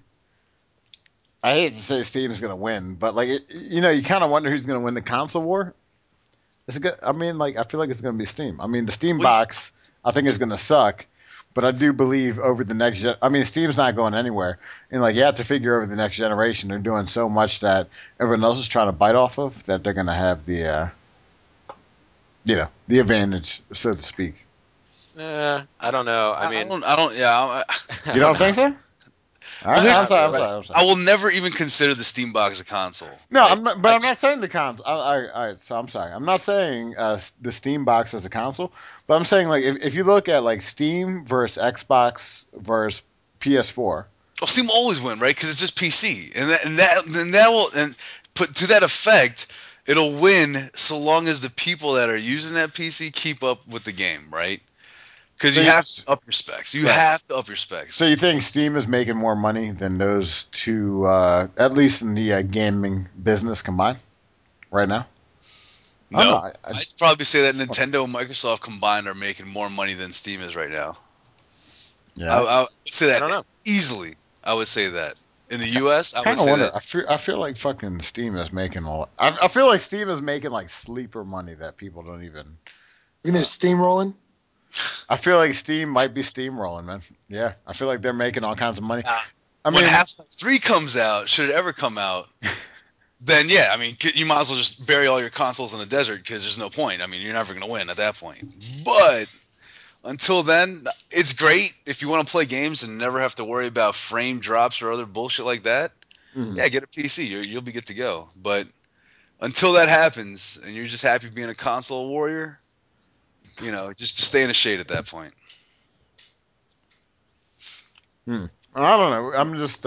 I hate to say Steam's gonna win, but like, you kind of wonder who's gonna win the console war. It's good. I mean, like, I feel like it's gonna be Steam. I mean, the Steam Well, box, I think is gonna suck, but I do believe over the next. I mean, Steam's not going anywhere, and like, you have to figure over the next generation, they're doing so much that everyone else is trying to bite off of that they're gonna have the advantage, so to speak. I don't know. I I mean, don't, I don't, yeah. I You don't don't know. think so? All Well, right, here's I'm the sorry. thing, I'm But right? sorry. I'm sorry. I will never even consider the Steam box a console, No, right? I'm not. But I I'm not just, saying the console. All right, so I'm sorry. I'm not saying the Steam box as a console, but I'm saying like if you look at like Steam versus Xbox versus PS4. well, Steam will always win, right? Because it's just PC, and that will, and put to that effect, it'll win so long as the people that are using that PC keep up with the game, right? Because So you you, have to up your specs. You right. have to up your specs. So you think Steam is making more money than those two, at least in the gaming business combined right now? I don't know. No, I'd probably say that Nintendo and Microsoft combined are making more money than Steam is right now. Yeah, I would say I that don't know. easily. I would say that in the U.S., I would kind of say wonder. that. I feel like fucking Steam is making a lot. I feel like Steam is making like sleeper money that people don't even. You think Uh, there's steamrolling? I feel like Steam might be steamrolling, man. Yeah, I feel like they're making all kinds of money. Uh, I when mean, Half-Life 3 comes out, should it ever come out, then yeah, I mean, you might as well just bury all your consoles in the desert because there's no point. I mean, you're never going to win at that point. But until then, it's great if you want to play games and never have to worry about frame drops or other bullshit like that. mhm. Yeah, get a PC. You'll be good to go. But until that happens and you're just happy being a console warrior, just stay in the shade at that point. Hmm. I don't know. I'm just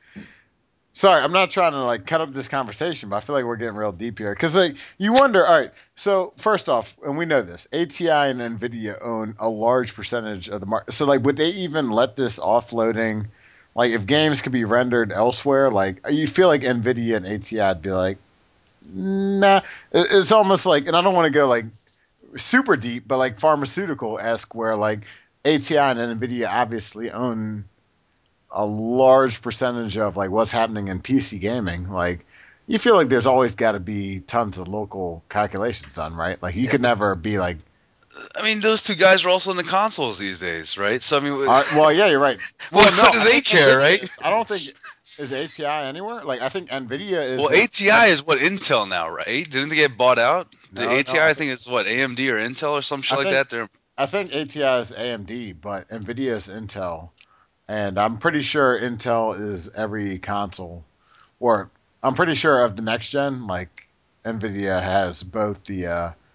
sorry. I'm not trying to like cut up this conversation, but I feel like we're getting real deep here because like you wonder. All right. So first off, and we know this, ATI and Nvidia own a large percentage of the market. So like, would they even let this offloading? Like, if games could be rendered elsewhere, like you feel like Nvidia and ATI would be like, nah. It's almost like, and I don't want to go like super deep, but like pharmaceutical esque, where like ATI and Nvidia obviously own a large percentage of like what's happening in PC gaming. Like you feel like there's always got to be tons of local calculations done, right? Like you Yeah, could but never be like, I mean, those two guys are also in the consoles these days, right? So I mean, all right, well, yeah, you're right. Well, what no, do I they think care, Nvidia right? is. I don't think is ATI anywhere. Like I think Nvidia is Well, what. ATI is what Intel now, right? Didn't they get bought out? The No, no, ATI, I think it's what AMD or Intel or some I shit like think that. They're I think ATI is AMD, but Nvidia is Intel, and I'm pretty sure Intel is every console, or I'm pretty sure of the next gen. Like Nvidia has both the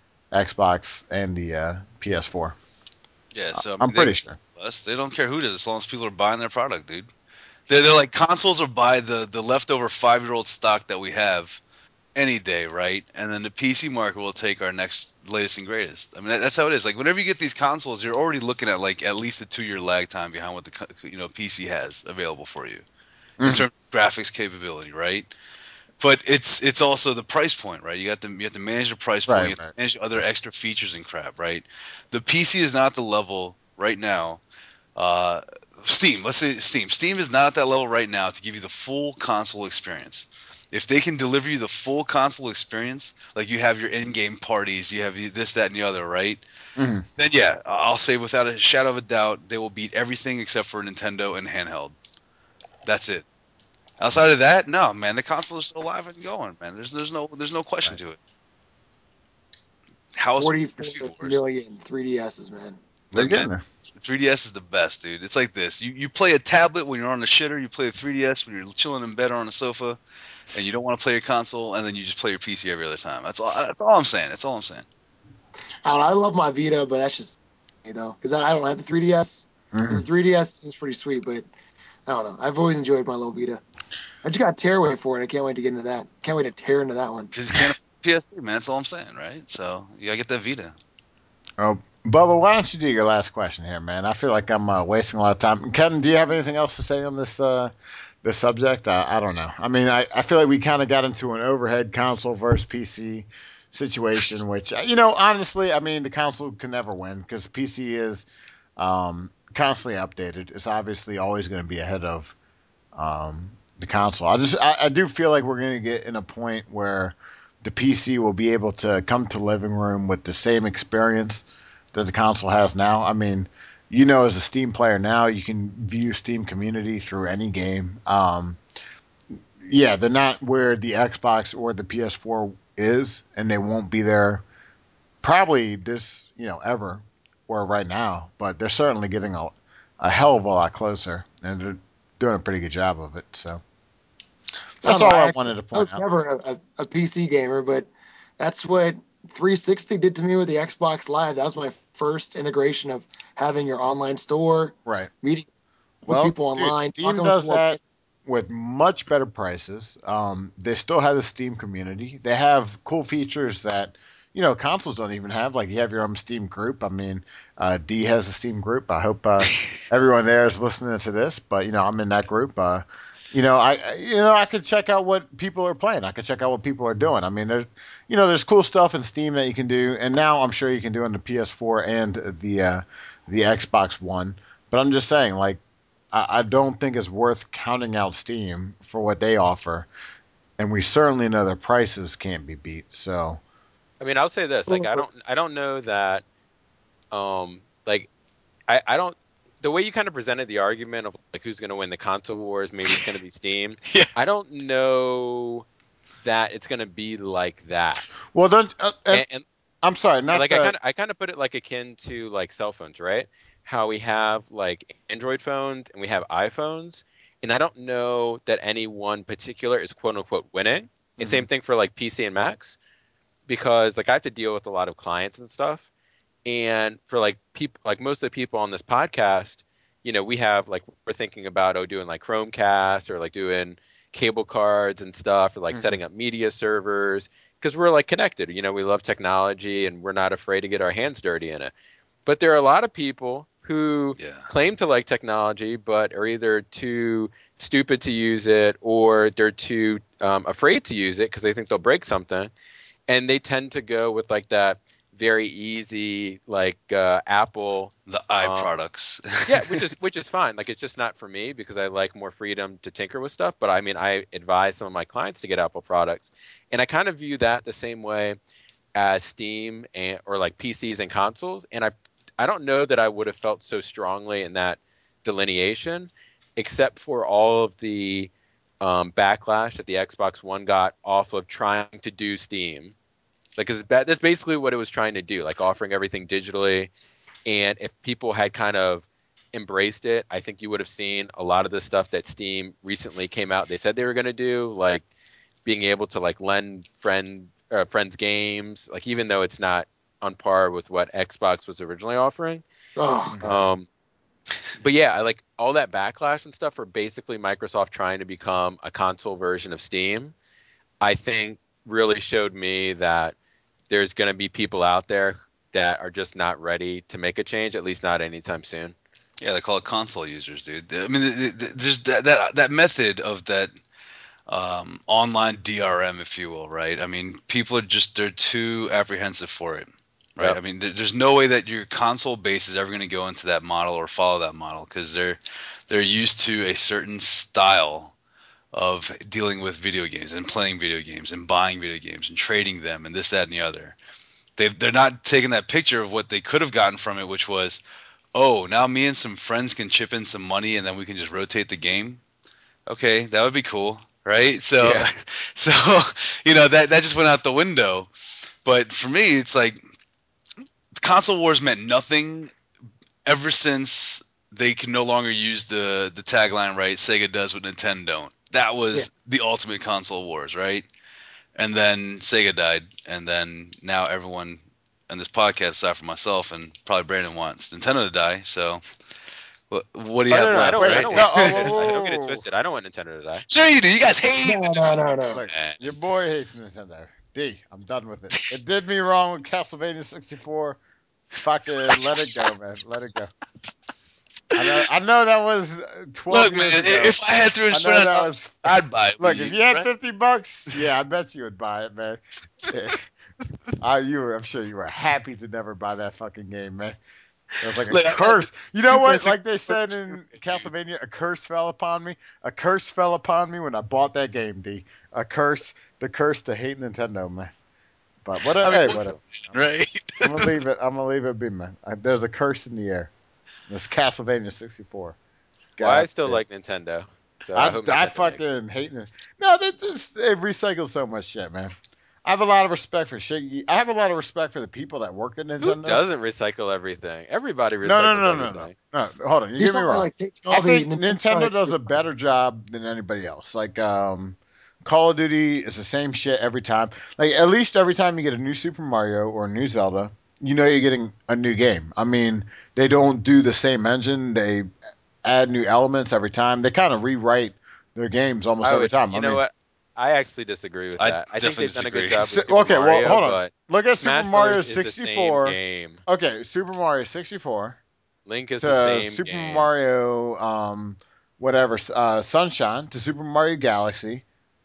Xbox and the PS4. yeah. So I I'm mean, they pretty don't sure. us. They don't care who does as long as people are buying their product, dude. They're like consoles are buy the leftover 5-year-old stock that we have any day, right? And then the PC market will take our next latest and greatest. I mean, that's how it is. Like whenever you get these consoles, you're already looking at like at least a 2-year lag time behind what the PC has available for you in Mhm. terms of graphics capability, right? But it's also the price point, right? You have to manage the price point, you Right, have to right. manage other extra features and crap, right? The PC is not the level right now. Uh, Steam, let's say Steam. Steam is not at that level right now to give you the full console experience. If they can deliver you the full console experience, like you have your in-game parties, you have this, that, and the other, right? Hmm. Then yeah, I'll say without a shadow of a doubt, they will beat everything except for Nintendo and handheld. That's it. Outside of that, no, man, the console is still alive and going, man. There's no question Right. to it. House 44 Pursuit Wars. million 3DSs, man. They're Look, man, getting there. 3DS is the best, dude. It's like this. You play a tablet when you're on the shitter. You play a 3DS when you're chilling in bed or on a sofa, and you don't want to play your console, and then you just play your PC every other time. That's all. That's all I'm saying. That's all I'm saying. I love my Vita, but that's just though, because I don't have the 3DS. Mhm. The 3DS is pretty sweet, but I don't know. I've always enjoyed my little Vita. I just got Tearaway for it. I can't wait to get into that. Can't wait to tear into that one. Because you can't afford PS3, man. That's all I'm saying, right? So you gotta get that Vita. Oh, Bubba, why don't you do your last question here, man? I feel like I'm wasting a lot of time. Ken, do you have anything else to say on this subject? I don't know. I mean, I feel like we kind of got into an overhead console versus PC situation, which honestly, I mean, the console can never win because PC is constantly updated. It's obviously always going to be ahead of the console. I do feel like we're going to get in a point where the PC will be able to come to living room with the same experience that the console has now. I mean, as a Steam player now, you can view Steam community through any game. Yeah, they're not where the Xbox or the PS4 is, and they won't be there probably this, ever or right now, but they're certainly getting a hell of a lot closer, and they're doing a pretty good job of it. So I don't that's know. all I wanted to I point was out. never a PC gamer, but that's what 360 did to me with the Xbox Live. That was my first integration of having your online store, Right. meeting with Well, people dude, online, Steam talking with does more that people. with much better prices. They still have the Steam community. They have cool features that consoles don't even have. Like you have your own Steam group. I mean, D has a Steam group. I hope everyone there is listening to this. But I'm in that group. I could check out what people are playing. I could check out what people are doing. I mean, there's cool stuff in Steam that you can do, and now I'm sure you can do on the PS4 and the Xbox One. But I'm just saying, like, I don't think it's worth counting out Steam for what they offer, and we certainly know their prices can't be beat. So, I mean, I'll say this, like I don't know that like I don't the way you kind of presented the argument of like who's going to win the console wars, maybe it's going to be Steam. Yeah. I don't know that it's going to be like that. well, then, And I'm sorry, not like to. I kind of put it like akin to like cell phones, right? How we have like Android phones and we have iPhones, and I don't know that any one particular is quote unquote winning. And same Mhm. thing for like PC and Macs because like I have to deal with a lot of clients and stuff. And for like people, like most of the people on this podcast, we have like we're thinking about doing like Chromecast or like doing cable cards and stuff or like Mhm. setting up media servers because we're like connected. We love technology and we're not afraid to get our hands dirty in it. But there are a lot of people who Yeah. claim to like technology but are either too stupid to use it or they're too afraid to use it because they think they'll break something and they tend to go with like that very easy like Apple. The eye Um, products. yeah, which is fine. Like it's just not for me because I like more freedom to tinker with stuff. But I mean, I advise some of my clients to get Apple products, and I kind of view that the same way as Steam and or like PCs and consoles. And I don't know that I would have felt so strongly in that delineation, except for all of the backlash that the Xbox One got off of trying to do Steam like, cause that's basically what it was trying to do, like offering everything digitally. And if people had kind of embraced it, I think you would have seen a lot of the stuff that Steam recently came out. They said they were going to do, like being able to like lend friends games, like even though it's not on par with what Xbox was originally offering. Oh Mhm. god. Um, but yeah, I like all that backlash and stuff for basically Microsoft trying to become a console version of Steam. I think really showed me that there's going to be people out there that are just not ready to make a change, at least not anytime soon. Yeah, they call it console users, dude. I mean, there's that method of that online DRM, if you will, right? I mean, people are just they're too apprehensive for it, right? I Yep. mean, there's no way that your console base is ever going to go into that model or follow that model because they're used to a certain style of dealing with video games and playing video games and buying video games and trading them and this, that, and the other. They're not taking that picture of what they could have gotten from it, which was, oh, now me and some friends can chip in some money and then we can just rotate the game. Okay, that would be cool, right? So, Yeah. so that just went out the window. But for me, it's like console wars meant nothing ever since they can no longer use the tagline, right? Sega does what Nintendo don't. That Yeah. was the ultimate console wars, right? And then Sega died, and then now everyone and this podcast aside from myself, and probably Brandon wants Nintendo to die. So, what do you Oh, have no, no, I left, don't. wait, I right? don't no, want oh, Nintendo to die. Don't get it whoa. twisted. I don't want Nintendo to die. Sure you do. You guys hate No, no, no, no. Look, Man. your boy hates Nintendo. D, I'm done with it. It did me wrong with Castlevania 64. Fucking let it go, man. Let it go. I know that was 12 Look, man, years ago. if I had I know that $320, was. I'd buy it. Look, Wouldn't if you? you had Right? $50, yeah, I bet you would buy it, man. Yeah. I'm sure you were happy to never buy that fucking game, man. It was like a Look, I got curse. You know Super what? Nintendo Like they said in Castlevania, a curse fell upon me. A curse fell upon me when I bought that game, D. A curse, the curse to hate Nintendo, man. But I whatever. mean, Hey, whatever. right? I'm gonna leave it. I'm gonna leave it be, man. There's a curse in the air. It's Castlevania 64. Well, I God still damn. like Nintendo, so I I hope I Nintendo makes it. fucking hate it. No, they recycle so much shit, man. I have a lot of respect for shit. I have a lot of respect for the people that work at Who Nintendo. doesn't recycle everything? Everybody No, no, recycles no, no, no, everything. no. Hold on, you He's get me talking about wrong. like taking I all the think Nintendo Nintendo products. does a better job than anybody else. Like Call of Duty is the same shit every time. Like at least every time you get a new Super Mario or a new Zelda, you know you're getting a new game. I mean, they don't do the same engine. They add new elements every time. They kind of rewrite their games almost I every would. time. You I know mean, what? I actually disagree with I that. I think definitely they've done a good disagree. job with Super okay, well, Mario, hold on. but Look at Super Smash Mario Brothers is the same 64. game. Okay, Super Mario 64 Link is the to same Super game. Mario, whatever, Sunshine to Super Mario Galaxy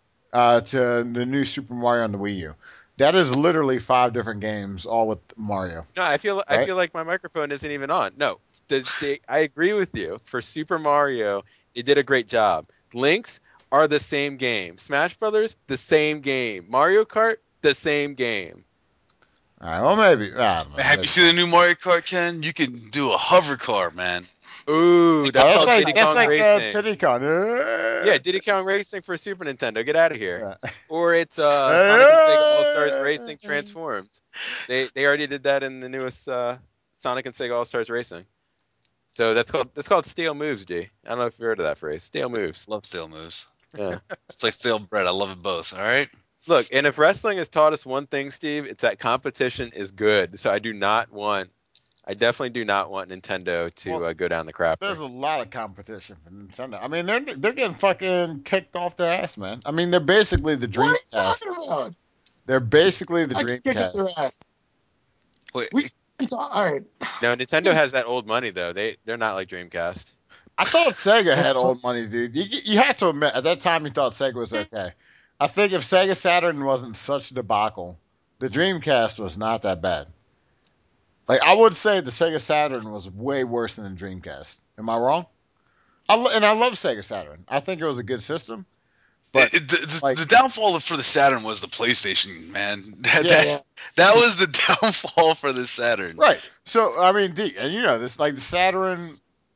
to the new Super Mario on the Wii U. That is literally 5 different games, all with Mario, No, I right? feel like my microphone isn't even on. No, I agree with you. For Super Mario, they did a great job. Links are the same game. Smash Brothers, the same game. Mario Kart, the same game. All right, well, maybe I don't know, Have you maybe seen the not. new Mario Kart, Ken? You can do a hover car, man. Ooh, Oh, that's that's called like Diddy that's Kong like Racing. Titty Con. Yeah, Diddy Kong Racing for Super Nintendo. Get out of here. Yeah. Or it's Sonic and Sega All Stars Racing Transformed. They already did that in the newest Sonic and Sega All Stars Racing. So that's called stale moves, G. I don't know if you've heard of that phrase. Stale moves. Love stale moves. Yeah. It's like stale bread. I love it both. All right. Look, and if wrestling has taught us one thing, Steve, it's that competition is good. So I definitely do not want Nintendo to Well, go down the crapper. there's a lot of competition for Nintendo. I mean, they're getting fucking kicked off their ass, man. I mean, they're basically the What are you Dreamcast. talking about? They're basically the I can kick up their Dreamcast. ass. We Wait, all right. No, Nintendo has that old money though. They're not like Dreamcast. I thought Sega had old money, dude. You have to admit, at that time, you thought Sega was okay. I think if Sega Saturn wasn't such a debacle, the Dreamcast was not that bad. Like I would say, the Sega Saturn was way worse than the Dreamcast. Am I wrong? And I love Sega Saturn. I think it was a good system, but like, the downfall for the Saturn was the PlayStation, man. yeah, yeah, That was the downfall for the Saturn. right. So I mean, and you know this, like the Saturn.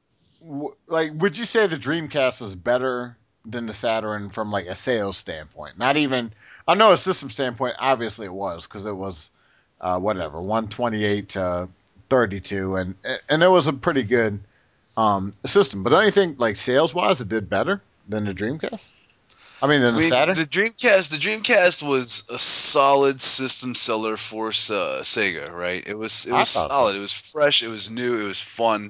Like, would you say the Dreamcast was better than the Saturn from like a sales standpoint? Not even. I know a system standpoint. Obviously, it was because it was whatever 128 to 32, and it was a pretty good system. But don't you think, like sales wise, it did better than the Dreamcast? I mean, than I the mean, Saturn. the Dreamcast was a solid system seller for Sega, right? It I was thought so. solid. It was fresh. It was new. It was fun.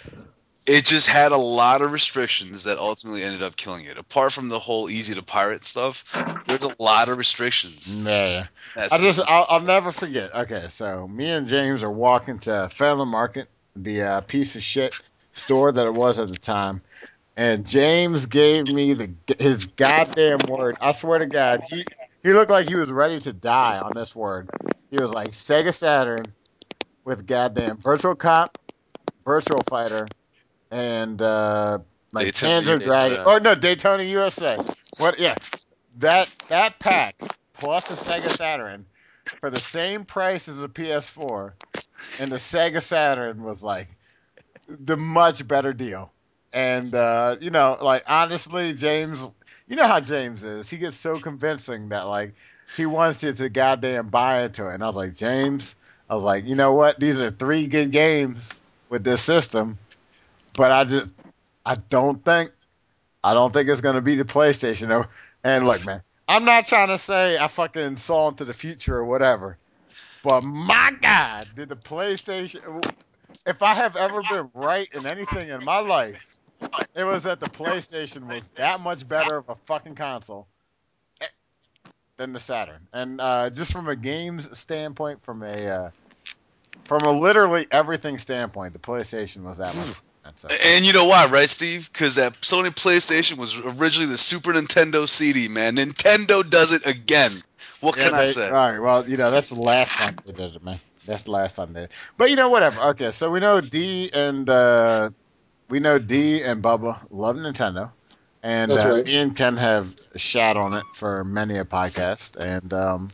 It just had a lot of restrictions that ultimately ended up killing it. Apart from the whole easy to pirate stuff, there's a lot of restrictions Nah. in that system. I'll never forget. Okay, so me and James are walking to Fairland Market, the piece of shit store that it was at the time, and James gave me his goddamn word. I swear to God, he looked like he was ready to die on this word. He was like Sega Saturn with goddamn Virtual Cop, Virtual Fighter, and like Daytona, Panzer Dragon. Daytona. Oh no, Daytona USA. What? Yeah, that pack plus a Sega Saturn for the same price as a PS4, and the Sega Saturn was like the much better deal. And you know, like honestly, James, you know how James is. He gets so convincing that like he wants you to goddamn buy into it. And I was like, James, I was like, you know what? These are 3 good games with this system, but I don't think it's gonna be the PlayStation. And look, man, I'm not trying to say I fucking saw into the future or whatever, But my God, did the PlayStation? If I have ever been right in anything in my life, it was that the PlayStation was that much better of a fucking console than the Saturn. And just from a games standpoint, from a literally everything standpoint, the PlayStation was that much. That's it. And you know why, right, Steve? Because that Sony PlayStation was originally the Super Nintendo CD, man. Nintendo does it again. What Yeah, can I they. say? All right, well, that's the last time they did it, man. That's the last time they did it. But whatever. Okay, so we know D and Bubba love Nintendo, and That's right. me and Ken have shat on it for many a podcast, and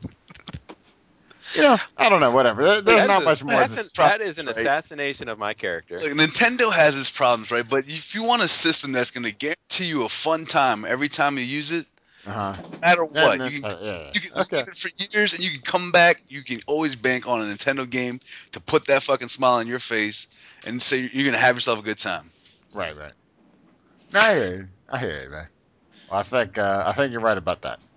I don't know, whatever. There's not much more to. That is an Right? assassination of my character. Like, Nintendo has its problems, right? But if you want a system that's going to guarantee you a fun time every time you use it, Uh-huh. no matter what, Yeah. you can Okay. leave it for years, and you can come back. You can always bank on a Nintendo game to put that fucking smile on your face and say you're going to have yourself a good time. Right. Right. No, I hear you. I hear you, man. Well, I think you're right about that.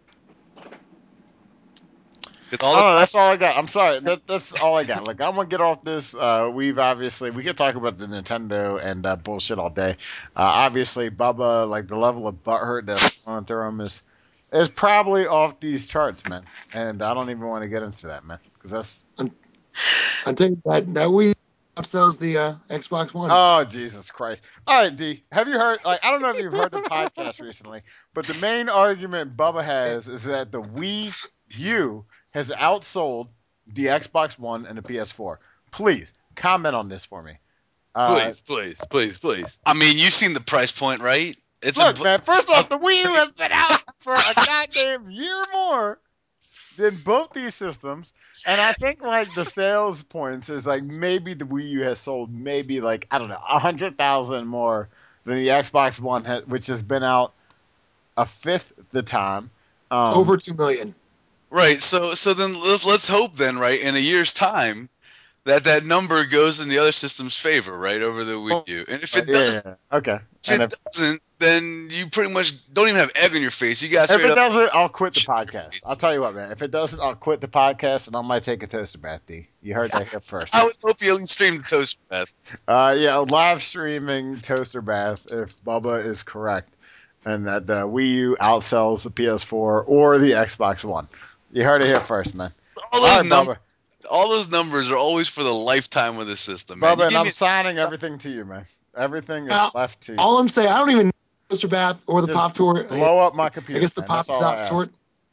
Because all Oh the no, time, that's all I got. I'm sorry. That's all I got. Look, I'm gonna get off this. We could talk about the Nintendo and bullshit all day. Obviously, Bubba, like the level of butthurt that's going through him is probably off these charts, man. And I don't even want to get into that, man, because that's. I tell you that we outsells the Xbox One. Oh Jesus Christ! All right, D, have you heard? Like, I don't know if you've heard the podcast recently, but the main argument Bubba has is that the Wii U has outsold the Xbox One and the PS4. Please comment on this for me. Uh, Please, please, please, please. I mean, you've seen the price point, right? It's Look, man. First a off, the Wii U has been out for a goddamn year more than both these systems, and I think like the sales points is like maybe the Wii U has sold maybe like I don't know 100,000 more than the Xbox One, which has been out a fifth the time. Over 2 million. right. So then let's hope then, right, in a year's time that number goes in the other system's favor, right, over the Wii U. And if it Yeah, does, yeah, okay. if And it doesn't, then you pretty much don't even have egg on your face. You got if straight it up doesn't, I'll quit the shit on your podcast. I'll face. tell you what, man. If it doesn't, I'll quit the podcast and I might take a toaster bath. D, you heard that here first. I would hope you at least stream the Toast Fest. Yeah, live streaming toaster bath if Bubba is correct, and that the Wii U outsells the PS4 or the Xbox One. You heard it here first, man. All All those right, numbers, Bubba. all those numbers are always for the lifetime of the system, man. You Bubba, and give I'm me signing everything to you, man. Everything is Uh, left to you. all I'm saying, I don't even know Mr. Bath or the Just Pop Tour. blow up my I computer, guess the man. That's Pop is all I out ask. short.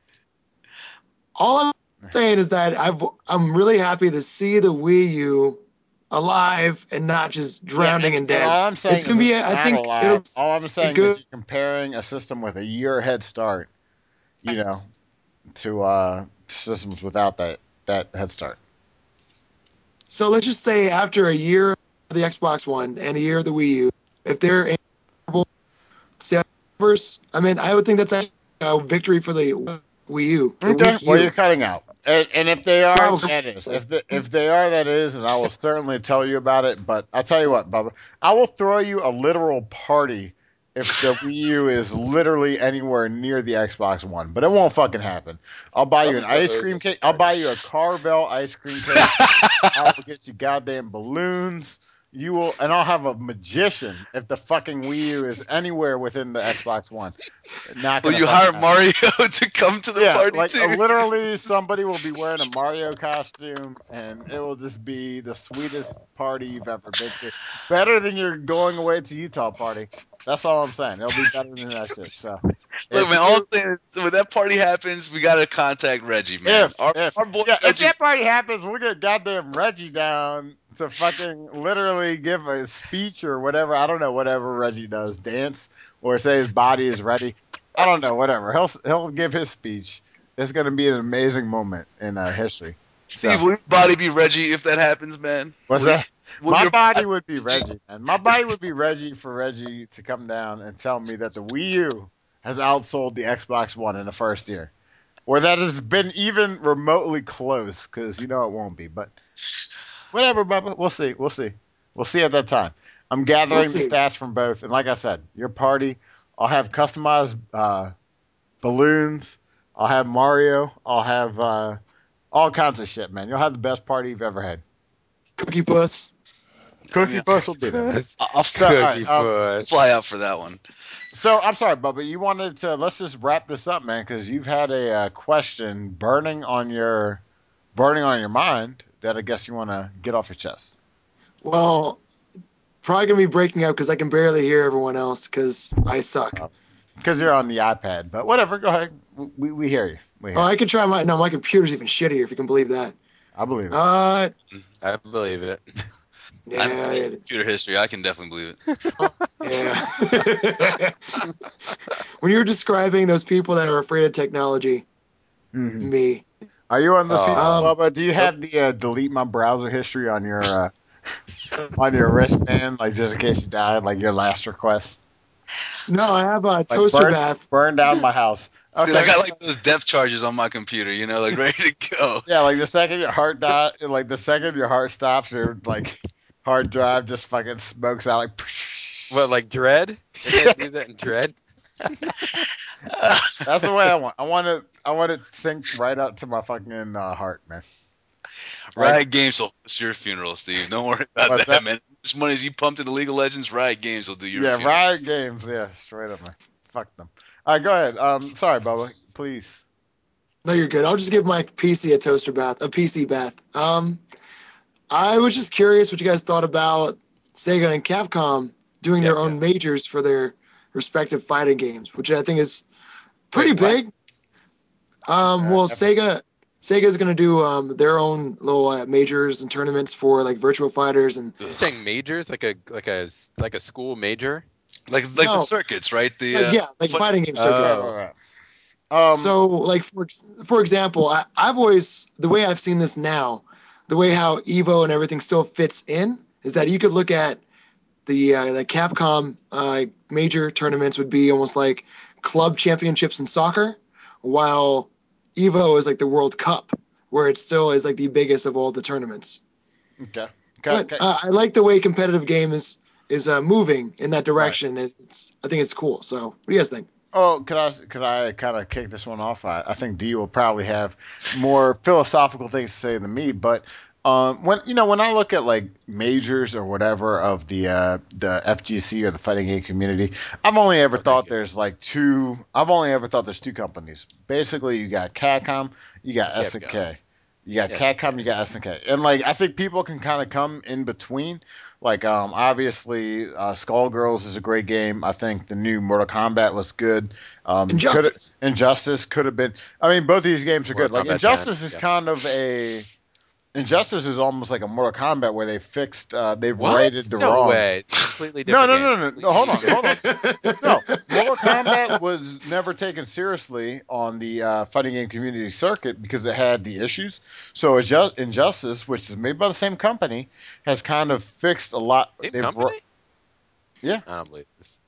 All I'm saying is that I'm really happy to see the Wii U alive and not just Yeah, drowning in and dead. all I'm It's saying is gonna be. it's I not think alive. it'll All I'm be saying is good. you're comparing a system with a year head start, you know, to systems without that head start. So let's just say after a year of the Xbox One and a year of the Wii U, if they're able sales, I mean, I would think that's actually a victory for the Wii U. The Okay, Wii well you're U, cutting out, and if they are, probably. that is. If they are, that is, and I will certainly tell you about it. But I'll tell you what, Bubba, I will throw you a literal party if the Wii U is literally anywhere near the Xbox One. But it won't fucking happen. I'll buy you an ice cream cake. I'll buy you a Carvel ice cream cake. I will get you goddamn balloons. You will, and I'll have a magician if the fucking Wii U is anywhere within the Xbox One. Not Will gonna you fucking hire happen. Mario to come to the Yeah, party like too? literally somebody will be wearing a Mario costume and it will just be the sweetest party you've ever been to. Better than your going away to Utah party. That's all I'm saying. It'll be better than that shit. So Look, if man, all I'm you saying is when that party happens, we gotta contact Reggie, man. if Our boy yeah, if Reggie. that party happens, we'll get goddamn Reggie down to fucking literally give a speech or whatever. I don't know, whatever Reggie does, dance or say his body is ready. I don't know, whatever. He'll give his speech. It's gonna be an amazing moment in history. So Steve, will your body be Reggie if that happens, man? what's that? Will My your body body would be be Reggie? Reggie, and my body would be Reggie for Reggie to come down and tell me that the Wii U has outsold the Xbox One in the first year, or that has been even remotely close. Because you know it won't be, but whatever, Bubba. We'll see. We'll see. We'll see at that time. I'm We'll gathering the see. stats from both, and like I said, your party, I'll have customized balloons. I'll have Mario. all kinds of shit, man. You'll have the best party you've ever had. Cookie Puss. Cookie Puss will be there. Man. I'll So, all Cookie right, Puss. fly out for that one. so I'm sorry, Bubba. You wanted to let's just wrap this up, man, because you've had a question burning on your mind that I guess you want to get off your chest. Well, probably gonna be breaking up because I can barely hear everyone else because I suck. Because you're on the iPad, but whatever. Go ahead. We hear you. We hear Oh, you. I can try my. No, my computer's even shittier if you can believe that. I believe it. I believe it. I know Yeah, computer history. I can definitely believe it. yeah. When you were describing those people that are afraid of technology, Mhm. me. Are you one of those people, Oh. Bubba? Do you have the delete my browser history on your wristband, like just in case you died, like your last request? No, I have a Like toaster bath. burn down my house. Dude, Okay. I got like those depth charges on my computer, like ready to go. Yeah, like the second your heart like the second your heart stops, your like hard drive just fucking smokes out like. What, like Dread? Didn't they do that in Dread? That's the way I want. I want it synced right up to my fucking heart, man. Like Riot Games will host your funeral, Steve. Don't worry about what's that, that? man. As much money as you pumped into League of Legends, Riot Games will do your Yeah, funeral. Riot Games. Yeah, straight up, man. Fuck them. All right, go ahead. Sorry, Bubba. Please. No, you're good. I'll just give my PC a toaster bath, a PC bath. I was just curious what you guys thought about Sega and Capcom doing their own majors for their respective fighting games, which I think is pretty Wait, what? big. Well, Sega's going to do their own little majors and tournaments for like Virtual Fighters and You're saying majors, like a school major? Like the no, circuits, right? like fighting game Right, circuits. Oh, right, right. So, like for example, I've always the way I've seen this now, the way how Evo and everything still fits in is that you could look at the Capcom major tournaments would be almost like club championships in soccer, while Evo is like the World Cup, where it still is like the biggest of all the tournaments. Okay. But Okay. I like the way competitive game is moving in that Right. direction. I think it's cool. So, what do you guys think? Oh, could I kind of kick this one off? I think D will probably have more philosophical things to say than me, but when I look at like majors or whatever of the FGC or the fighting game community, I've only ever oh, thank thought you. there's like two. I've only ever thought there's two companies. Basically, you got Capcom, you got Capcom. SNK. You got Yeah, Capcom, you got SNK, and like I think people can kind of come in between. Like obviously, Skullgirls is a great game. I think the new Mortal Kombat was good. Could Injustice. Injustice could have been. I mean, both of these games are good. Mortal Like Kombat 10. Injustice is Yeah. kind of a Injustice is almost like a Mortal Kombat where they fixed, they've What? righted the No wrongs. way. It's a completely No, different no, game. no, no, no. Hold on, hold on. No, Mortal Kombat was never taken seriously on the fighting game community circuit because it had the issues. So Injustice, which is made by the same company, has kind of fixed a lot. Same company? Yeah. I don't believe this.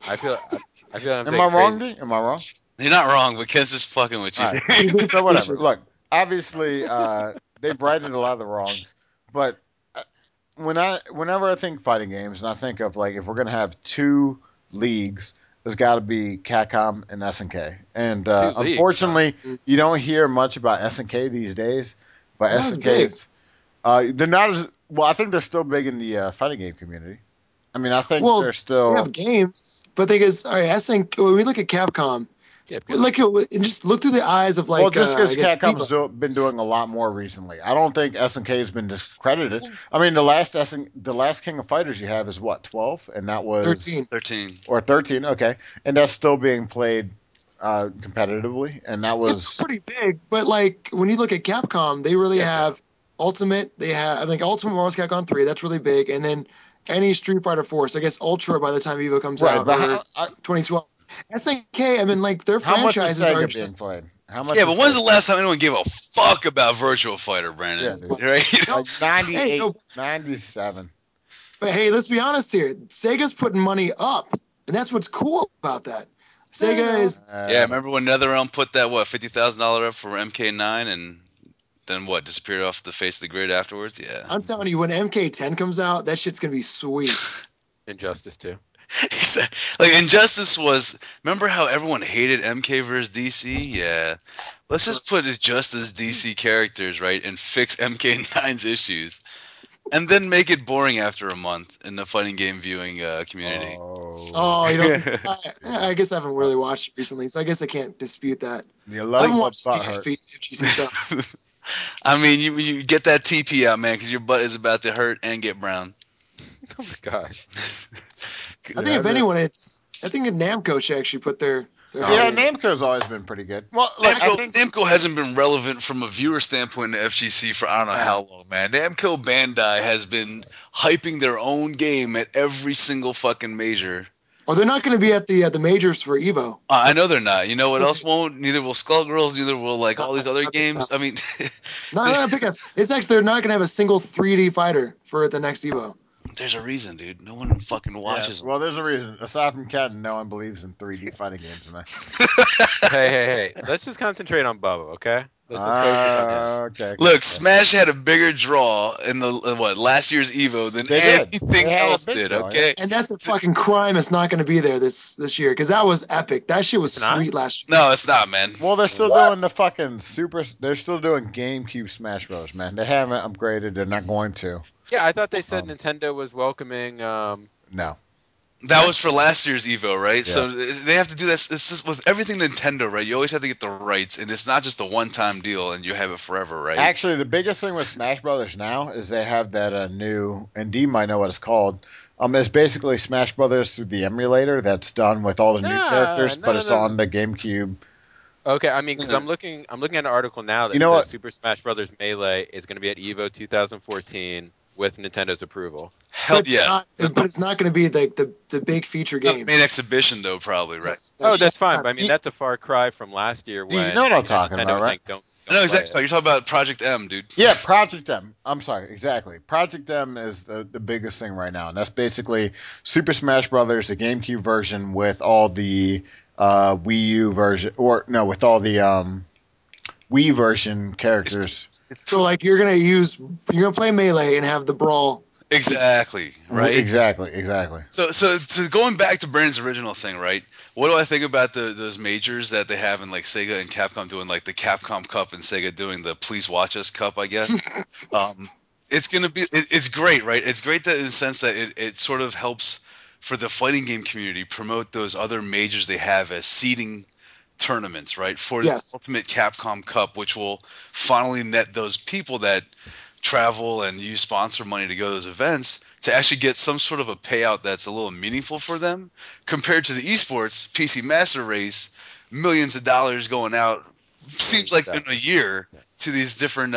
I feel I'm Am I thinking wrong, crazy. D? Am I wrong? You're not wrong, but Ken's just fucking with you. All right. He's being So whatever. facetious. Look, obviously, they've righted a lot of the wrongs, but whenever I think fighting games, and I think of like if we're gonna have two leagues, there's got to be Capcom and SNK. And Two leagues, huh? unfortunately, you don't hear much about SNK these days. But Not as SNK big. is they're not as well. I think they're still big in the fighting game community. I mean, I think Well, they're they still have games, but they guess all right. I think when we look at Capcom, we Capcom. look at and just look through the eyes of well, like just I because guess Capcom's FIBA. been doing a lot more recently. I don't think SNK has been discredited. Well, I mean, the last King of Fighters you have is what 12, and that was 13. 13. or 13. Okay, and that's still being played competitively, and that It's still was pretty big, but like when you look at Capcom, they really Capcom. have Ultimate. They have I think Ultimate Marvel Capcom 3. That's really big, and then any Street Fighter 4. So I guess Ultra by the time Evo comes right. out But or 2012. SNK. I mean, like their how much is franchises are Sega being just played? How much Yeah, is but when's Sega? the last time anyone gave a fuck about Virtual Fighter, Yeah, Brandon? dude. Right? no. Like Hey, 98, no, 97. but hey, let's be honest here. Sega's putting money up, and that's what's cool about that. Sega is Yeah, remember when NetherRealm put that $50,000 up for MK9 and then what disappeared off the face of the grid afterwards? Yeah. I'm telling you, when MK10 comes out, that shit's gonna be sweet. Injustice 2. Like Injustice was. Remember how everyone hated MK versus DC? Yeah. Let's just put it just as DC characters, right, and fix MK9's issues, and then make it boring after a month in the fighting game viewing community. Oh, Oh, you don't. I yeah. guess I haven't Uh, really watched it recently, so I guess I can't dispute that. The I haven't Elijah watched any Butthurt. FGC stuff. I mean, you get that TP out, man, because your butt is about to hurt and get brown. Oh my god. I think Yeah, if anyone, I think Namco should actually put their head yeah. in it. Namco's always been pretty good. Well, look, I Namco think Namco hasn't been relevant from a viewer standpoint in FGC for I don't know uh, how long, man. Namco Bandai has been hyping their own game at every single fucking major. Oh, they're not going to be at the majors for Evo. I know they're not. You know what else won't? Neither will Skullgirls. Neither will like all Not, these other not big games. enough. I mean, Not big enough. It's actually they're not going to have a single 3D fighter for the next Evo. there's a reason, dude. No one fucking yeah. watches them. Well, there's a reason. Aside from Ken, no one believes in 3D fighting games, man. Hey. Let's just concentrate on Bubba, okay? Let's just focus on him. Okay. Look, Smash had a bigger draw in the what last year's Evo than They did. anything They had a else big did. draw, yeah. Okay, And that's a fucking crime. It's not going to be there this year because that was epic. That shit was It's not? sweet last year. no, it's not, man. Well, they're still doing the What? fucking super. They're still doing GameCube Smash Bros. Man, they haven't upgraded. They're not going to. Yeah, I thought they said Um, Nintendo was welcoming no. That was Smash for Bros. last year's Evo, right? Yeah. So they have to do this. It's just with everything Nintendo, right? You always have to get the rights, and it's not just a one-time deal, and you have it forever, right? Actually, the biggest thing with Smash Brothers now is they have that new, and Dee might know what it's called. It's basically Smash Brothers through the emulator that's done with all the new Nah, characters, but no, it's no, no. on the GameCube. Okay, I mean, because Yeah. I'm looking at an article now You that know says what? Super Smash Bros. Melee is going to be at Evo 2014 with Nintendo's approval. Hell yeah. But it's not going to be the big feature Not the game. main exhibition, though, probably, right? Yes, Oh, that's that's fine, not. but I mean that's a far cry from last year Dee, you know what when I'm talking Nintendo about, was right? saying don't I know play exactly. So it. you're talking about Project M, dude. Yeah, Project M. I'm sorry, exactly. Project M is the biggest thing right now, and that's basically Super Smash Brothers, the GameCube version with all the Wii U version, or no, with all the Wii version It's, characters. it's So like you're gonna play melee and have the brawl. exactly right. Exactly. So going back to Brandon's original thing, right? What do I think about those majors that they have in like Sega and Capcom doing like the Capcom Cup and Sega doing the Please Watch Us Cup, I guess. Um, it's gonna be it's great, right? It's great that in the sense that it sort of helps for the fighting game community promote those other majors they have as seeding tournaments, right? For the Yes. Ultimate Capcom Cup, which will finally net those people that travel and use sponsor money to go to those events to actually get some sort of a payout that's a little meaningful for them compared to the esports PC Master Race, millions of dollars going out seems like in a year Yeah. to these different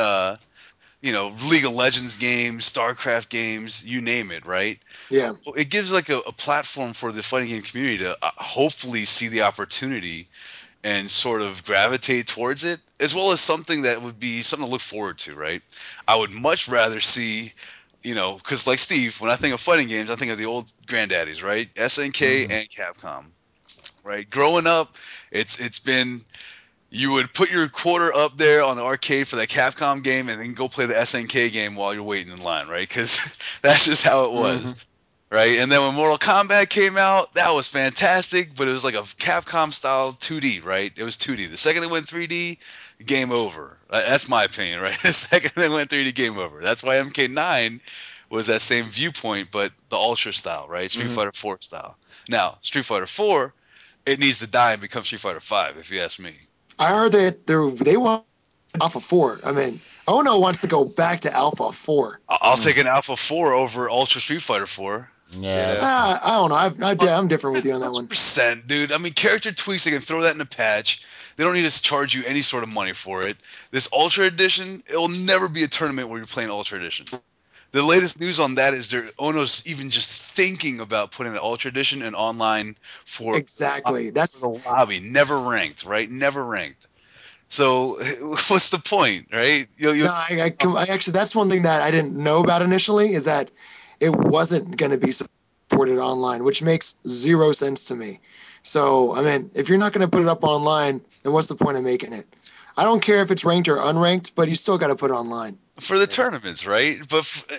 League of Legends games, StarCraft games, you name it, right? Yeah. It gives like a platform for the fighting game community to hopefully see the opportunity and sort of gravitate towards it, as well as something that would be something to look forward to, right? I would much rather see, because like Steve, when I think of fighting games, I think of the old granddaddies, right? SNK Hmm. and Capcom, right? Growing up, it's been you would put your quarter up there on the arcade for that Capcom game and then go play the SNK game while you're waiting in line, right? Because that's just how it Hmm. was, right? And then when Mortal Kombat came out, that was fantastic, but it was like a Capcom style 2D, right? It was 2D. The second they went 3D, game over. That's my opinion, right? The second they went 3D, game over. That's why MK9 was that same viewpoint, but the Ultra style, right? Street Hmm. Fighter 4 style. Now, Street Fighter 4, it needs to die and become Street Fighter 5, if you ask me. I heard that they want Alpha 4. I mean, Ono wants to go back to Alpha 4. I'll take an Alpha 4 over Ultra Street Fighter 4. Yeah. Ditto. I don't know. I'm different with you on that one. 100%, dude. I mean, character tweaks, they can throw that in a patch. They don't need to charge you any sort of money for it. This Ultra Edition, it will never be a tournament where you're playing Ultra Edition. The latest news on that is Ono's even just thinking about putting the Ultra Edition in online for, Exactly. for the lobby. Never ranked, right? Never ranked. So what's the point, right? No, I actually that's one thing that I didn't know about initially is that it wasn't going to be supported online, which makes zero sense to me. So, I mean, if you're not going to put it up online, then what's the point of making it? I don't care if it's ranked or unranked, but you still got to put it online. For the tournaments, right? But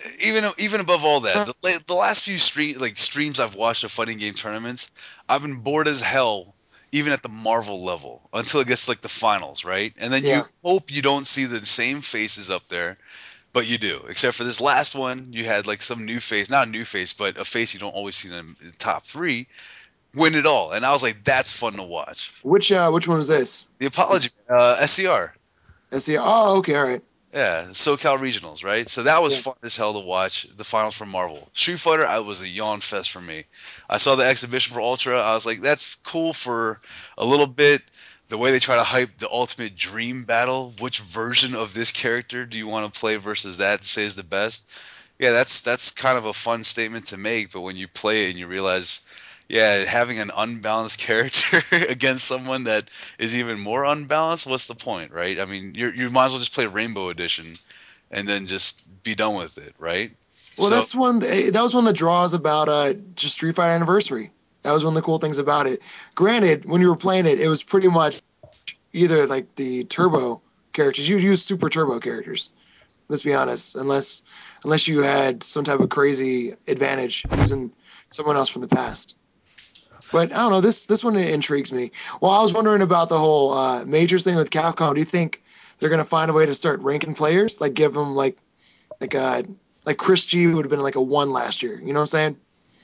even above all that, the last few streams I've watched of fighting game tournaments, I've been bored as hell, even at the Marvel level, until it gets to, like, the finals, right? And then you Yeah. hope you don't see the same faces up there, but you do. Except for this last one, you had like some new face, not a new face, but a face you don't always see in the top three win it all, and I was like, that's fun to watch. Which one was this? The Apology, This SCR. SC. Oh, okay, all right. Yeah, SoCal Regionals, right? So that was Yeah. fun as hell to watch. The finals for Marvel. Street Fighter, I was a yawn fest for me. I saw the exhibition for Ultra. I was like, that's cool for a little bit. The way they try to hype the ultimate dream battle. Which version of this character do you want to play versus that to say is the best? Yeah, that's kind of a fun statement to make. But when you play it and you realize, yeah, having an unbalanced character against someone that is even more unbalanced, what's the point, right? I mean, you might as well just play Rainbow Edition and then just be done with it, right? Well, So, that was one of the draws about just Street Fighter Anniversary. That was one of the cool things about it. Granted, when you were playing it, it was pretty much either like the turbo characters. You use super turbo characters. Let's be honest, unless you had some type of crazy advantage using someone else from the past. But I don't know. This one intrigues me. Well, I was wondering about the whole majors thing with Capcom. Do you think they're gonna find a way to start ranking players, like give them like uh like Chris G would have been like a 1 last year? You know what I'm saying?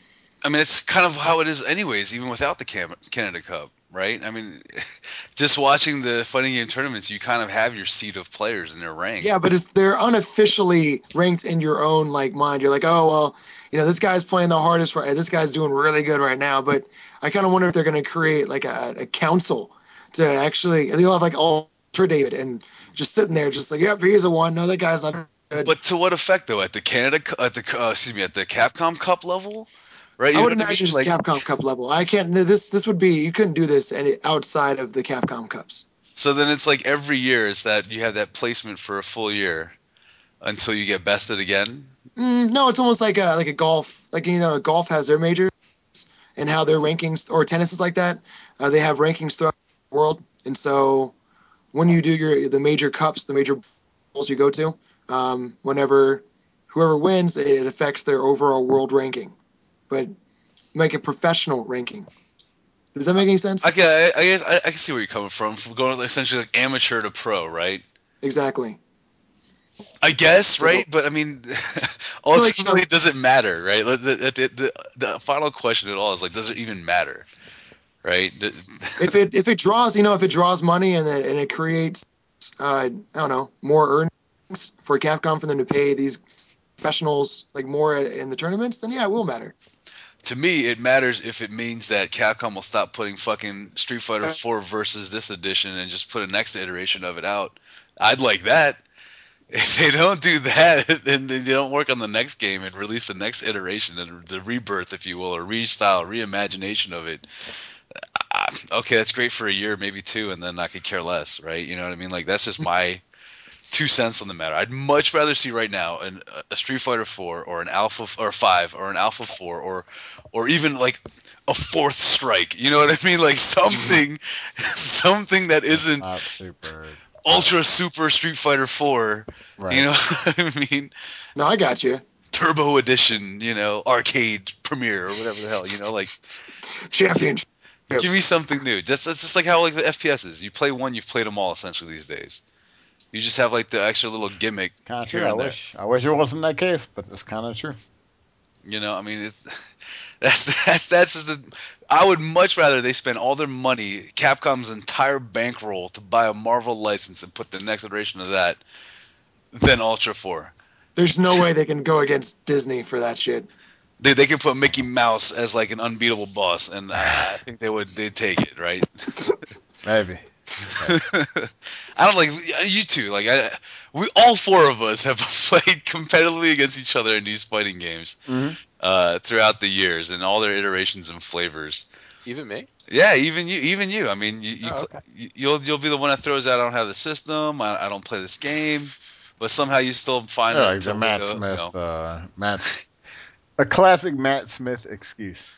I mean, it's kind of how it is, anyways, even without the Canada Cup, right? I mean, just watching the fighting game tournaments, you kind of have your seat of players in their Yeah, ranks. but they're unofficially ranked in your own like mind. You're like, oh well, this guy's playing the hardest right. This guy's doing really good right now. But I kind of wonder if they're going to create like a council to actually. They'll have like Ultra David and just sitting there, just like, yep, he's a 1. No, that guy's not good. But to what effect, though? At the excuse me, at the Capcom Cup level, right? I You know would what I imagine mean? just Like, Capcom Cup level. I can't. This would be you couldn't do this any outside of the Capcom Cups. so then it's like every year is that you have that placement for a full year until you get bested again. No, it's almost like a golf. Like golf has their majors and how their rankings or tennis is like that. They have rankings throughout the world, and so when you do the major cups, the major bowls you go to, whenever whoever wins, it affects their overall world ranking. But make a professional ranking. Does that make any sense? I guess I can see where you're coming from going essentially like amateur to pro, right? Exactly. I guess, So, right? But I mean, so like ultimately, does it matter, right? The final question at all is like, does it even matter, right? if it draws, if it draws money and it creates, I don't know, more earnings for Capcom for them to pay these professionals like more in the tournaments, then yeah, it will matter. To me, it matters if it means that Capcom will stop putting fucking Street Fighter Uh, 4 versus this edition and just put a next iteration of it out. I'd like that. If they don't do that, then they don't work on the next game and release the next iteration and the rebirth, if you will, or restyle, reimagination of it. Okay, that's great for a year, maybe two, and then I could care less, right? You know what I mean? Like, that's just my 2 cents on the matter. I'd much rather see right now a Street Fighter 4 or an Alpha or 5 or an Alpha 4 or even like a fourth strike. You know what I mean? Like something that isn't Not super. Ultra Super Street Fighter 4. You Right. know what I mean? no, I got you. Turbo Edition, arcade premiere or whatever the hell, like Championship. give me something new. That's just like how like the FPS is. You play one, you've played them all essentially these days. You just have like the extra little gimmick Kind of here true. I and there. wish. I wish it wasn't that case, but it's kind of true. I mean, it's that's just the. I would much rather they spend all their money, Capcom's entire bankroll, to buy a Marvel license and put the next iteration of that than Ultra 4. There's no way they can go against Disney for that shit. They can put Mickey Mouse as like an unbeatable boss, and I think they'd take it, right? Maybe. I don't like you two. Like we all four of us have played competitively against each other in these fighting games Hmm. throughout the years and all their iterations and flavors. Even me? Yeah, even you. I mean, Oh, okay. you'll be the one that throws out. I don't have the system. I don't play this game, but somehow you still find Yeah, like the a way Matt to Smith. A classic Matt Smith excuse.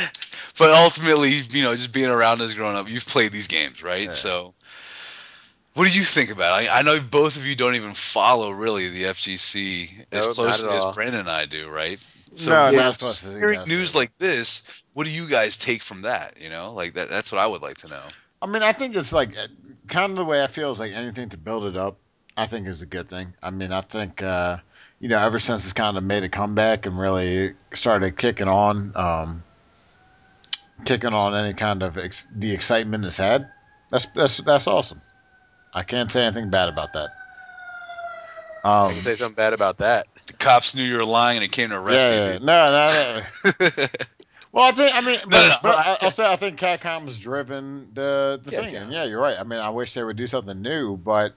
But ultimately, just being around as growing up, you've played these games, right? Yeah. So What do you think about it? I know both of you don't even follow really the FGC as Nope, not at closely as all. Brandon and I do, right? So No, not Yeah. as close as he hearing does. news like this, what do you guys take from that? Like that's what I would like to know. I mean, I think it's like kind of the way I feel is like anything to build it up. I think is a good thing. I mean, I think ever since it's kind of made a comeback and really started kicking on any kind of the excitement it's had. That's awesome. I can't say anything bad about that. I can say something bad about that. The cops knew you were lying and it came to arrest Yeah, you, no. dude. Well, I mean, No. I'll say I think Capcom's driven the thing, and Capcom. yeah, you're right. I mean, I wish they would do something new, but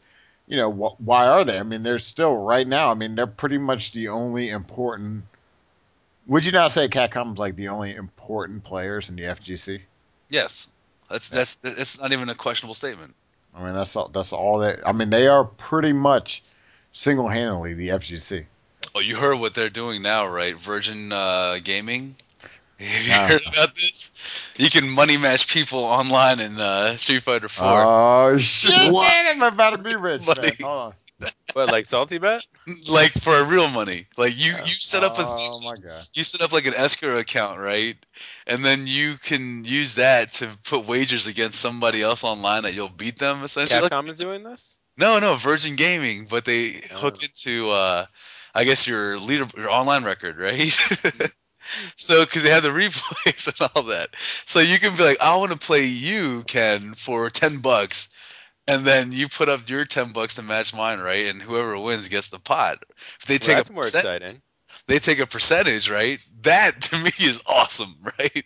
why are they? I mean, they're still right now. I mean, they're pretty much the only important. Would you not say Capcom's like the only important players in the FGC? Yes, Yeah. that's not even a questionable statement. I mean, that's all. That's all that. I mean, they are pretty much single handedly the FGC. Oh, you heard what they're doing now, right? Virgin Gaming. Have you Uh, heard about this? You can money match people online in Street Fighter 4. oh shit, What? man! I'm about to be rich, Money, man. Hold on. What, like Salty Bet? like for real money. Like Oh. you set up Oh my god. you set up like an escrow account, right? And then you can use that to put wagers against somebody else online that you'll beat them essentially. Like, Capcom is doing this? no, Virgin Gaming, but they hook Oh. into I guess your online record, right? Hmm. So, because they have the replays and all that, so you can be like, I want to play you, Ken, for $10, and then you put up your $10 to match mine, right? And whoever wins gets the pot. If they Well, take a that's more percent, exciting. they take a percentage, right? That to me is awesome, right?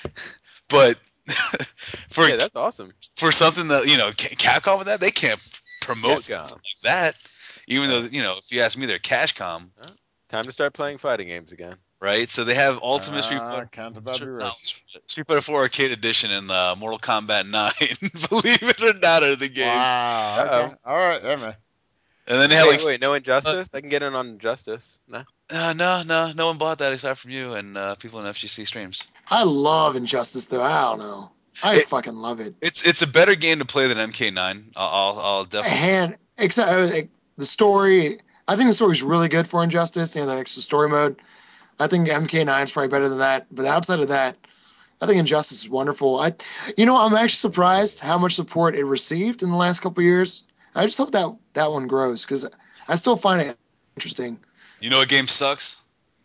But for Yeah, that's awesome. for something that Capcom with that, they can't promote something Capcom. like that. Even though Right. if you ask me, they're Cashcom, Oh, time to start playing fighting games again. right? So they have Ultimate Street Ah, Fighter, Ken's about to be no, rich. Street Fighter 4 Arcade Edition and Mortal Kombat 9. Believe it or not, are the games. Wow. Okay. Uh-oh. All right. Yeah, man. And then they have Wait, like, wait, no Injustice? I can get in on Injustice. No. no one bought that aside from you and people in FGC streams. I love Injustice though. I don't know. I It, fucking love it. it's a better game to play than MK9. I'll definitely. Except the story. I think the story is really good for Injustice. The extra story mode. I think MK9 is probably better than that. But outside of that, I think Injustice is wonderful. I'm actually surprised how much support it received in the last couple of years. I just hope that one grows because I still find it interesting. You know what game sucks?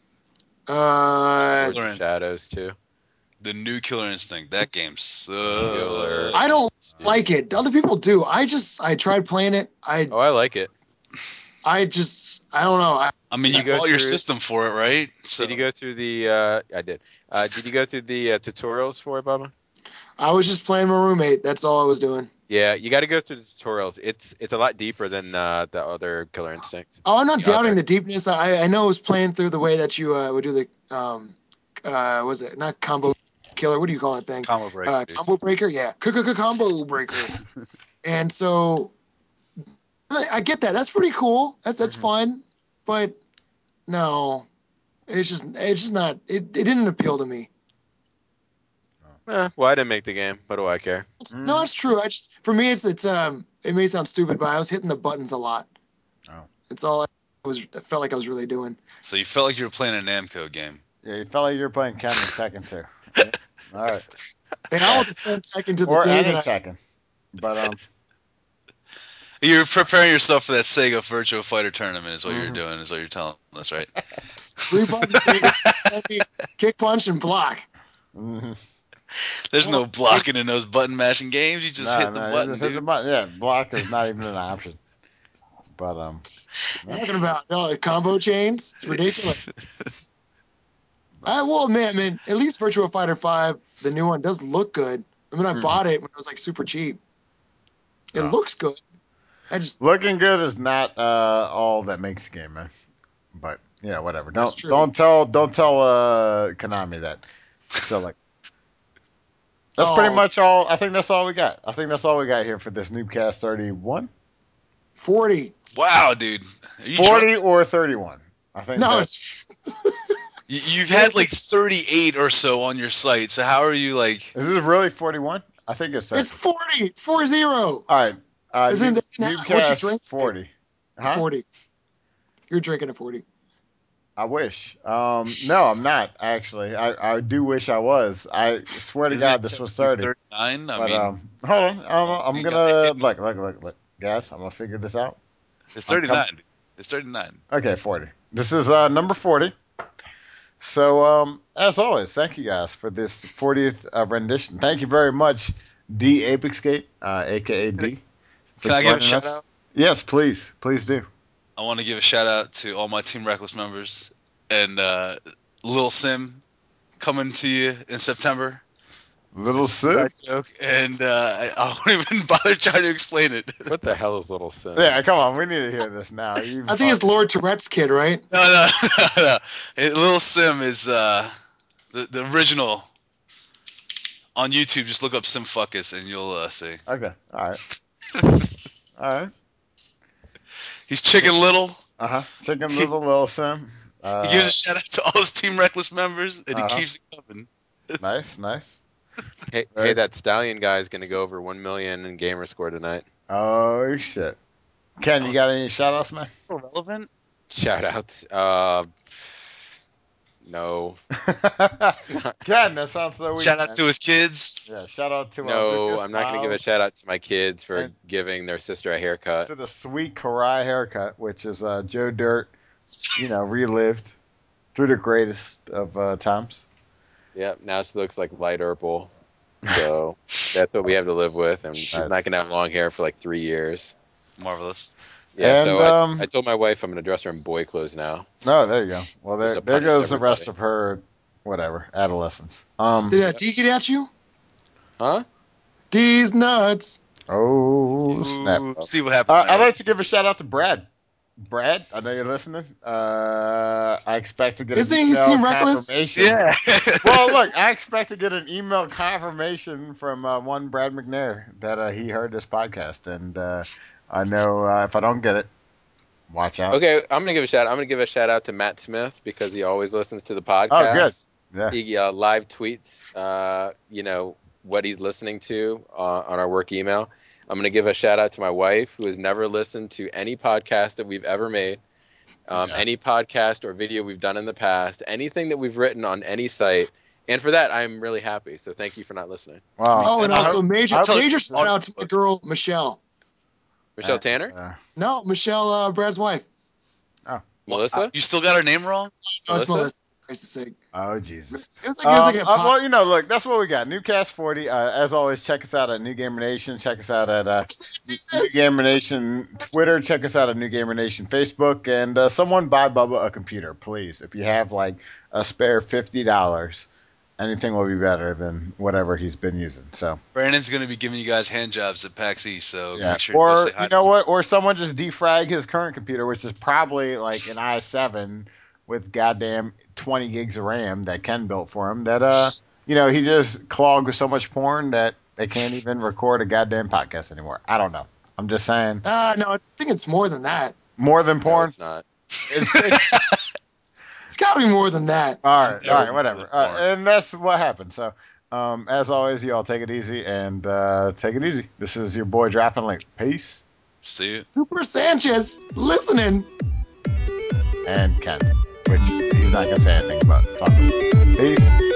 Uh, Swords Killer of Instinct. Shadows, too. The new Killer Instinct. That game Killer. I don't sucks. like it. Other people do. I tried playing it. Oh, I like it. I don't know. I mean, Did you you go bought your through it? system for it, right? So Did you go through the? I did. Did you go through the tutorials for it, Bubba? I was just playing my roommate. That's all I was doing. Yeah, you got to go through the tutorials. It's a lot deeper than the other Killer Instinct. Oh, I'm not The doubting other. the deepness. I know it was playing through the way that you would do the was it not combo killer? What do you call that thing? combo breaker, dude. Combo breaker. Yeah, combo breaker. And so I get that. That's pretty cool. That's Mhm. fun. But no, it's just not. It didn't appeal to me. Well, I didn't make the game. What do I care? No, Mhm. it's true. I just for me it's it may sound stupid, but I was hitting the buttons a lot. Oh. It's all I felt like I was really doing. So you felt like you were playing a Namco game. Yeah, you felt like you were playing Ken in Tekken too. Yeah. All right. And I was playing Tekken to the Or day any that I Tekken. But You're preparing yourself for that Sega Virtua Fighter tournament, is what you're mhm. doing, is what you're telling us, right? three buttons, baby. Kick, punch, and block. Mhm. There's Well, no blocking in those button mashing games. You just hit the You button, just hit the dude. button. Yeah, block is not even an option. But yeah. talking about combo chains. It's ridiculous. I will admit, man, at least Virtua Fighter 5, the new one, does look good. I mean, I Mhm. bought it when it was like super cheap. It Oh. looks good. I just, Looking good is not all that makes the game, man. But yeah, whatever. that's Don't true. don't tell don't tell Konami that. So like that's pretty Oh, much all. I think that's all we got. I think that's all we got here for this Noobcast 31, 40. Wow, dude. Are you drunk? 40 or 31. I think No, that it's You've had like 38 or so on your site, so how are you like. is this really 41? I think it's it's 30. 40. It's 40. All right. Isn't that what you Newcast drink? 40. Huh? 40. You're drinking a 40. I wish. No, I'm not actually. I do wish I was. I swear to Isn't God, it this was 30. 39? I But mean, hold on. I'm you gonna got- look, guys. I'm gonna figure this out. it's I'm 39. It's 39. Okay, 40. This is number 40. So as always, thank you guys for this 40th rendition. Thank you very much, D Apexcape, aka D, for Can I give a joining shout us. out? Yes, please do. I want to give a shout out to all my Team Reckless members and Lil Sim coming to you in September. Little It's a Sue. side joke, and I won't even bother trying to explain it. What the hell is Little Sim? Yeah, come on, we need to hear this now. I think it's Lord Tourette's kid, right? No. Lil Sim is the original on YouTube. Just look up Sim Fuckus and you'll see. Okay, all right. He's Chicken Little. Chicken Little Sim. He gives a shout out to all his Team Reckless members, and he Uh-huh. keeps it coming. Nice. Hey, that Stallion guy is going to go over 1 million in gamer score tonight. Oh shit. Ken, you got any shout outs, man? Relevant? Shout out. No. Ken, that sounds so weak. Shout out man. to his kids. Yeah, shout out to No, Lucas. I'm not going to give a Miles, shout out to my kids for And- giving their sister a haircut. to the sweet Karai haircut, which is Joe Dirt, relived through the greatest of times. Yep, now she looks like light purple. So that's what we have to live with. And she's Nice. not going to have long hair for like 3 years. Marvelous. Yeah, And, so I told my wife I'm going to dress her in boy clothes now. No, there you go. Well, Just to there punish goes the everybody. rest of her, whatever, adolescence. Did D get at you? Huh? D's nuts. Oh, snap. Ooh, see what happens. I'd like to give a shout out to Brad. Brad, I know you're listening. I expect to get Isn't an he email Team Reckless? confirmation. Yeah. Well, look, I expect to get an email confirmation from one Brad McNair that he heard this podcast, and I know if I don't get it, watch out. Okay, I'm going to give a shout out. I'm going to give a shout out to Matt Smith because he always listens to the podcast. Oh, good. Yeah. He live tweets, what he's listening to on our work email. I'm going to give a shout out to my wife who has never listened to any podcast that we've ever made, any podcast or video we've done in the past, anything that we've written on any site. And for that, I'm really happy. So thank you for not listening. Wow. Oh, and also major tell you- shout out to my girl, Michelle. Michelle Tanner? No, Michelle, Brad's wife. Melissa? You still got her name wrong? No, it's Melissa? Melissa. Christ's sake. Oh, Jesus. It was like a pop. Well, look, that's what we got. Newcast 40. As always, check us out at New Gamer Nation. Check us out at New Gamer Nation Twitter. Check us out at New Gamer Nation Facebook. And someone buy Bubba a computer, please. If you have like a spare $50, anything will be better than whatever he's been using. So Brandon's going to be giving you guys hand jobs at PAX East, so yeah. make sure you go Or say hi. you know what? Or someone just defrag his current computer, which is probably like an i7 with goddamn 20 gigs of RAM that Ken built for him. That he just clogged with so much porn that they can't even record a goddamn podcast anymore. I don't know. I'm just saying. No, I think it's more than that. More than No, porn. it's not. It's got to be more than that. All right, Never whatever. porn. And that's what happened. So, as always, y'all take it easy and take it easy. This is your boy Dropping Link. Peace. See you. Super Sanchez listening. And Ken, which he's not gonna say anything about. Fuck him. Peace.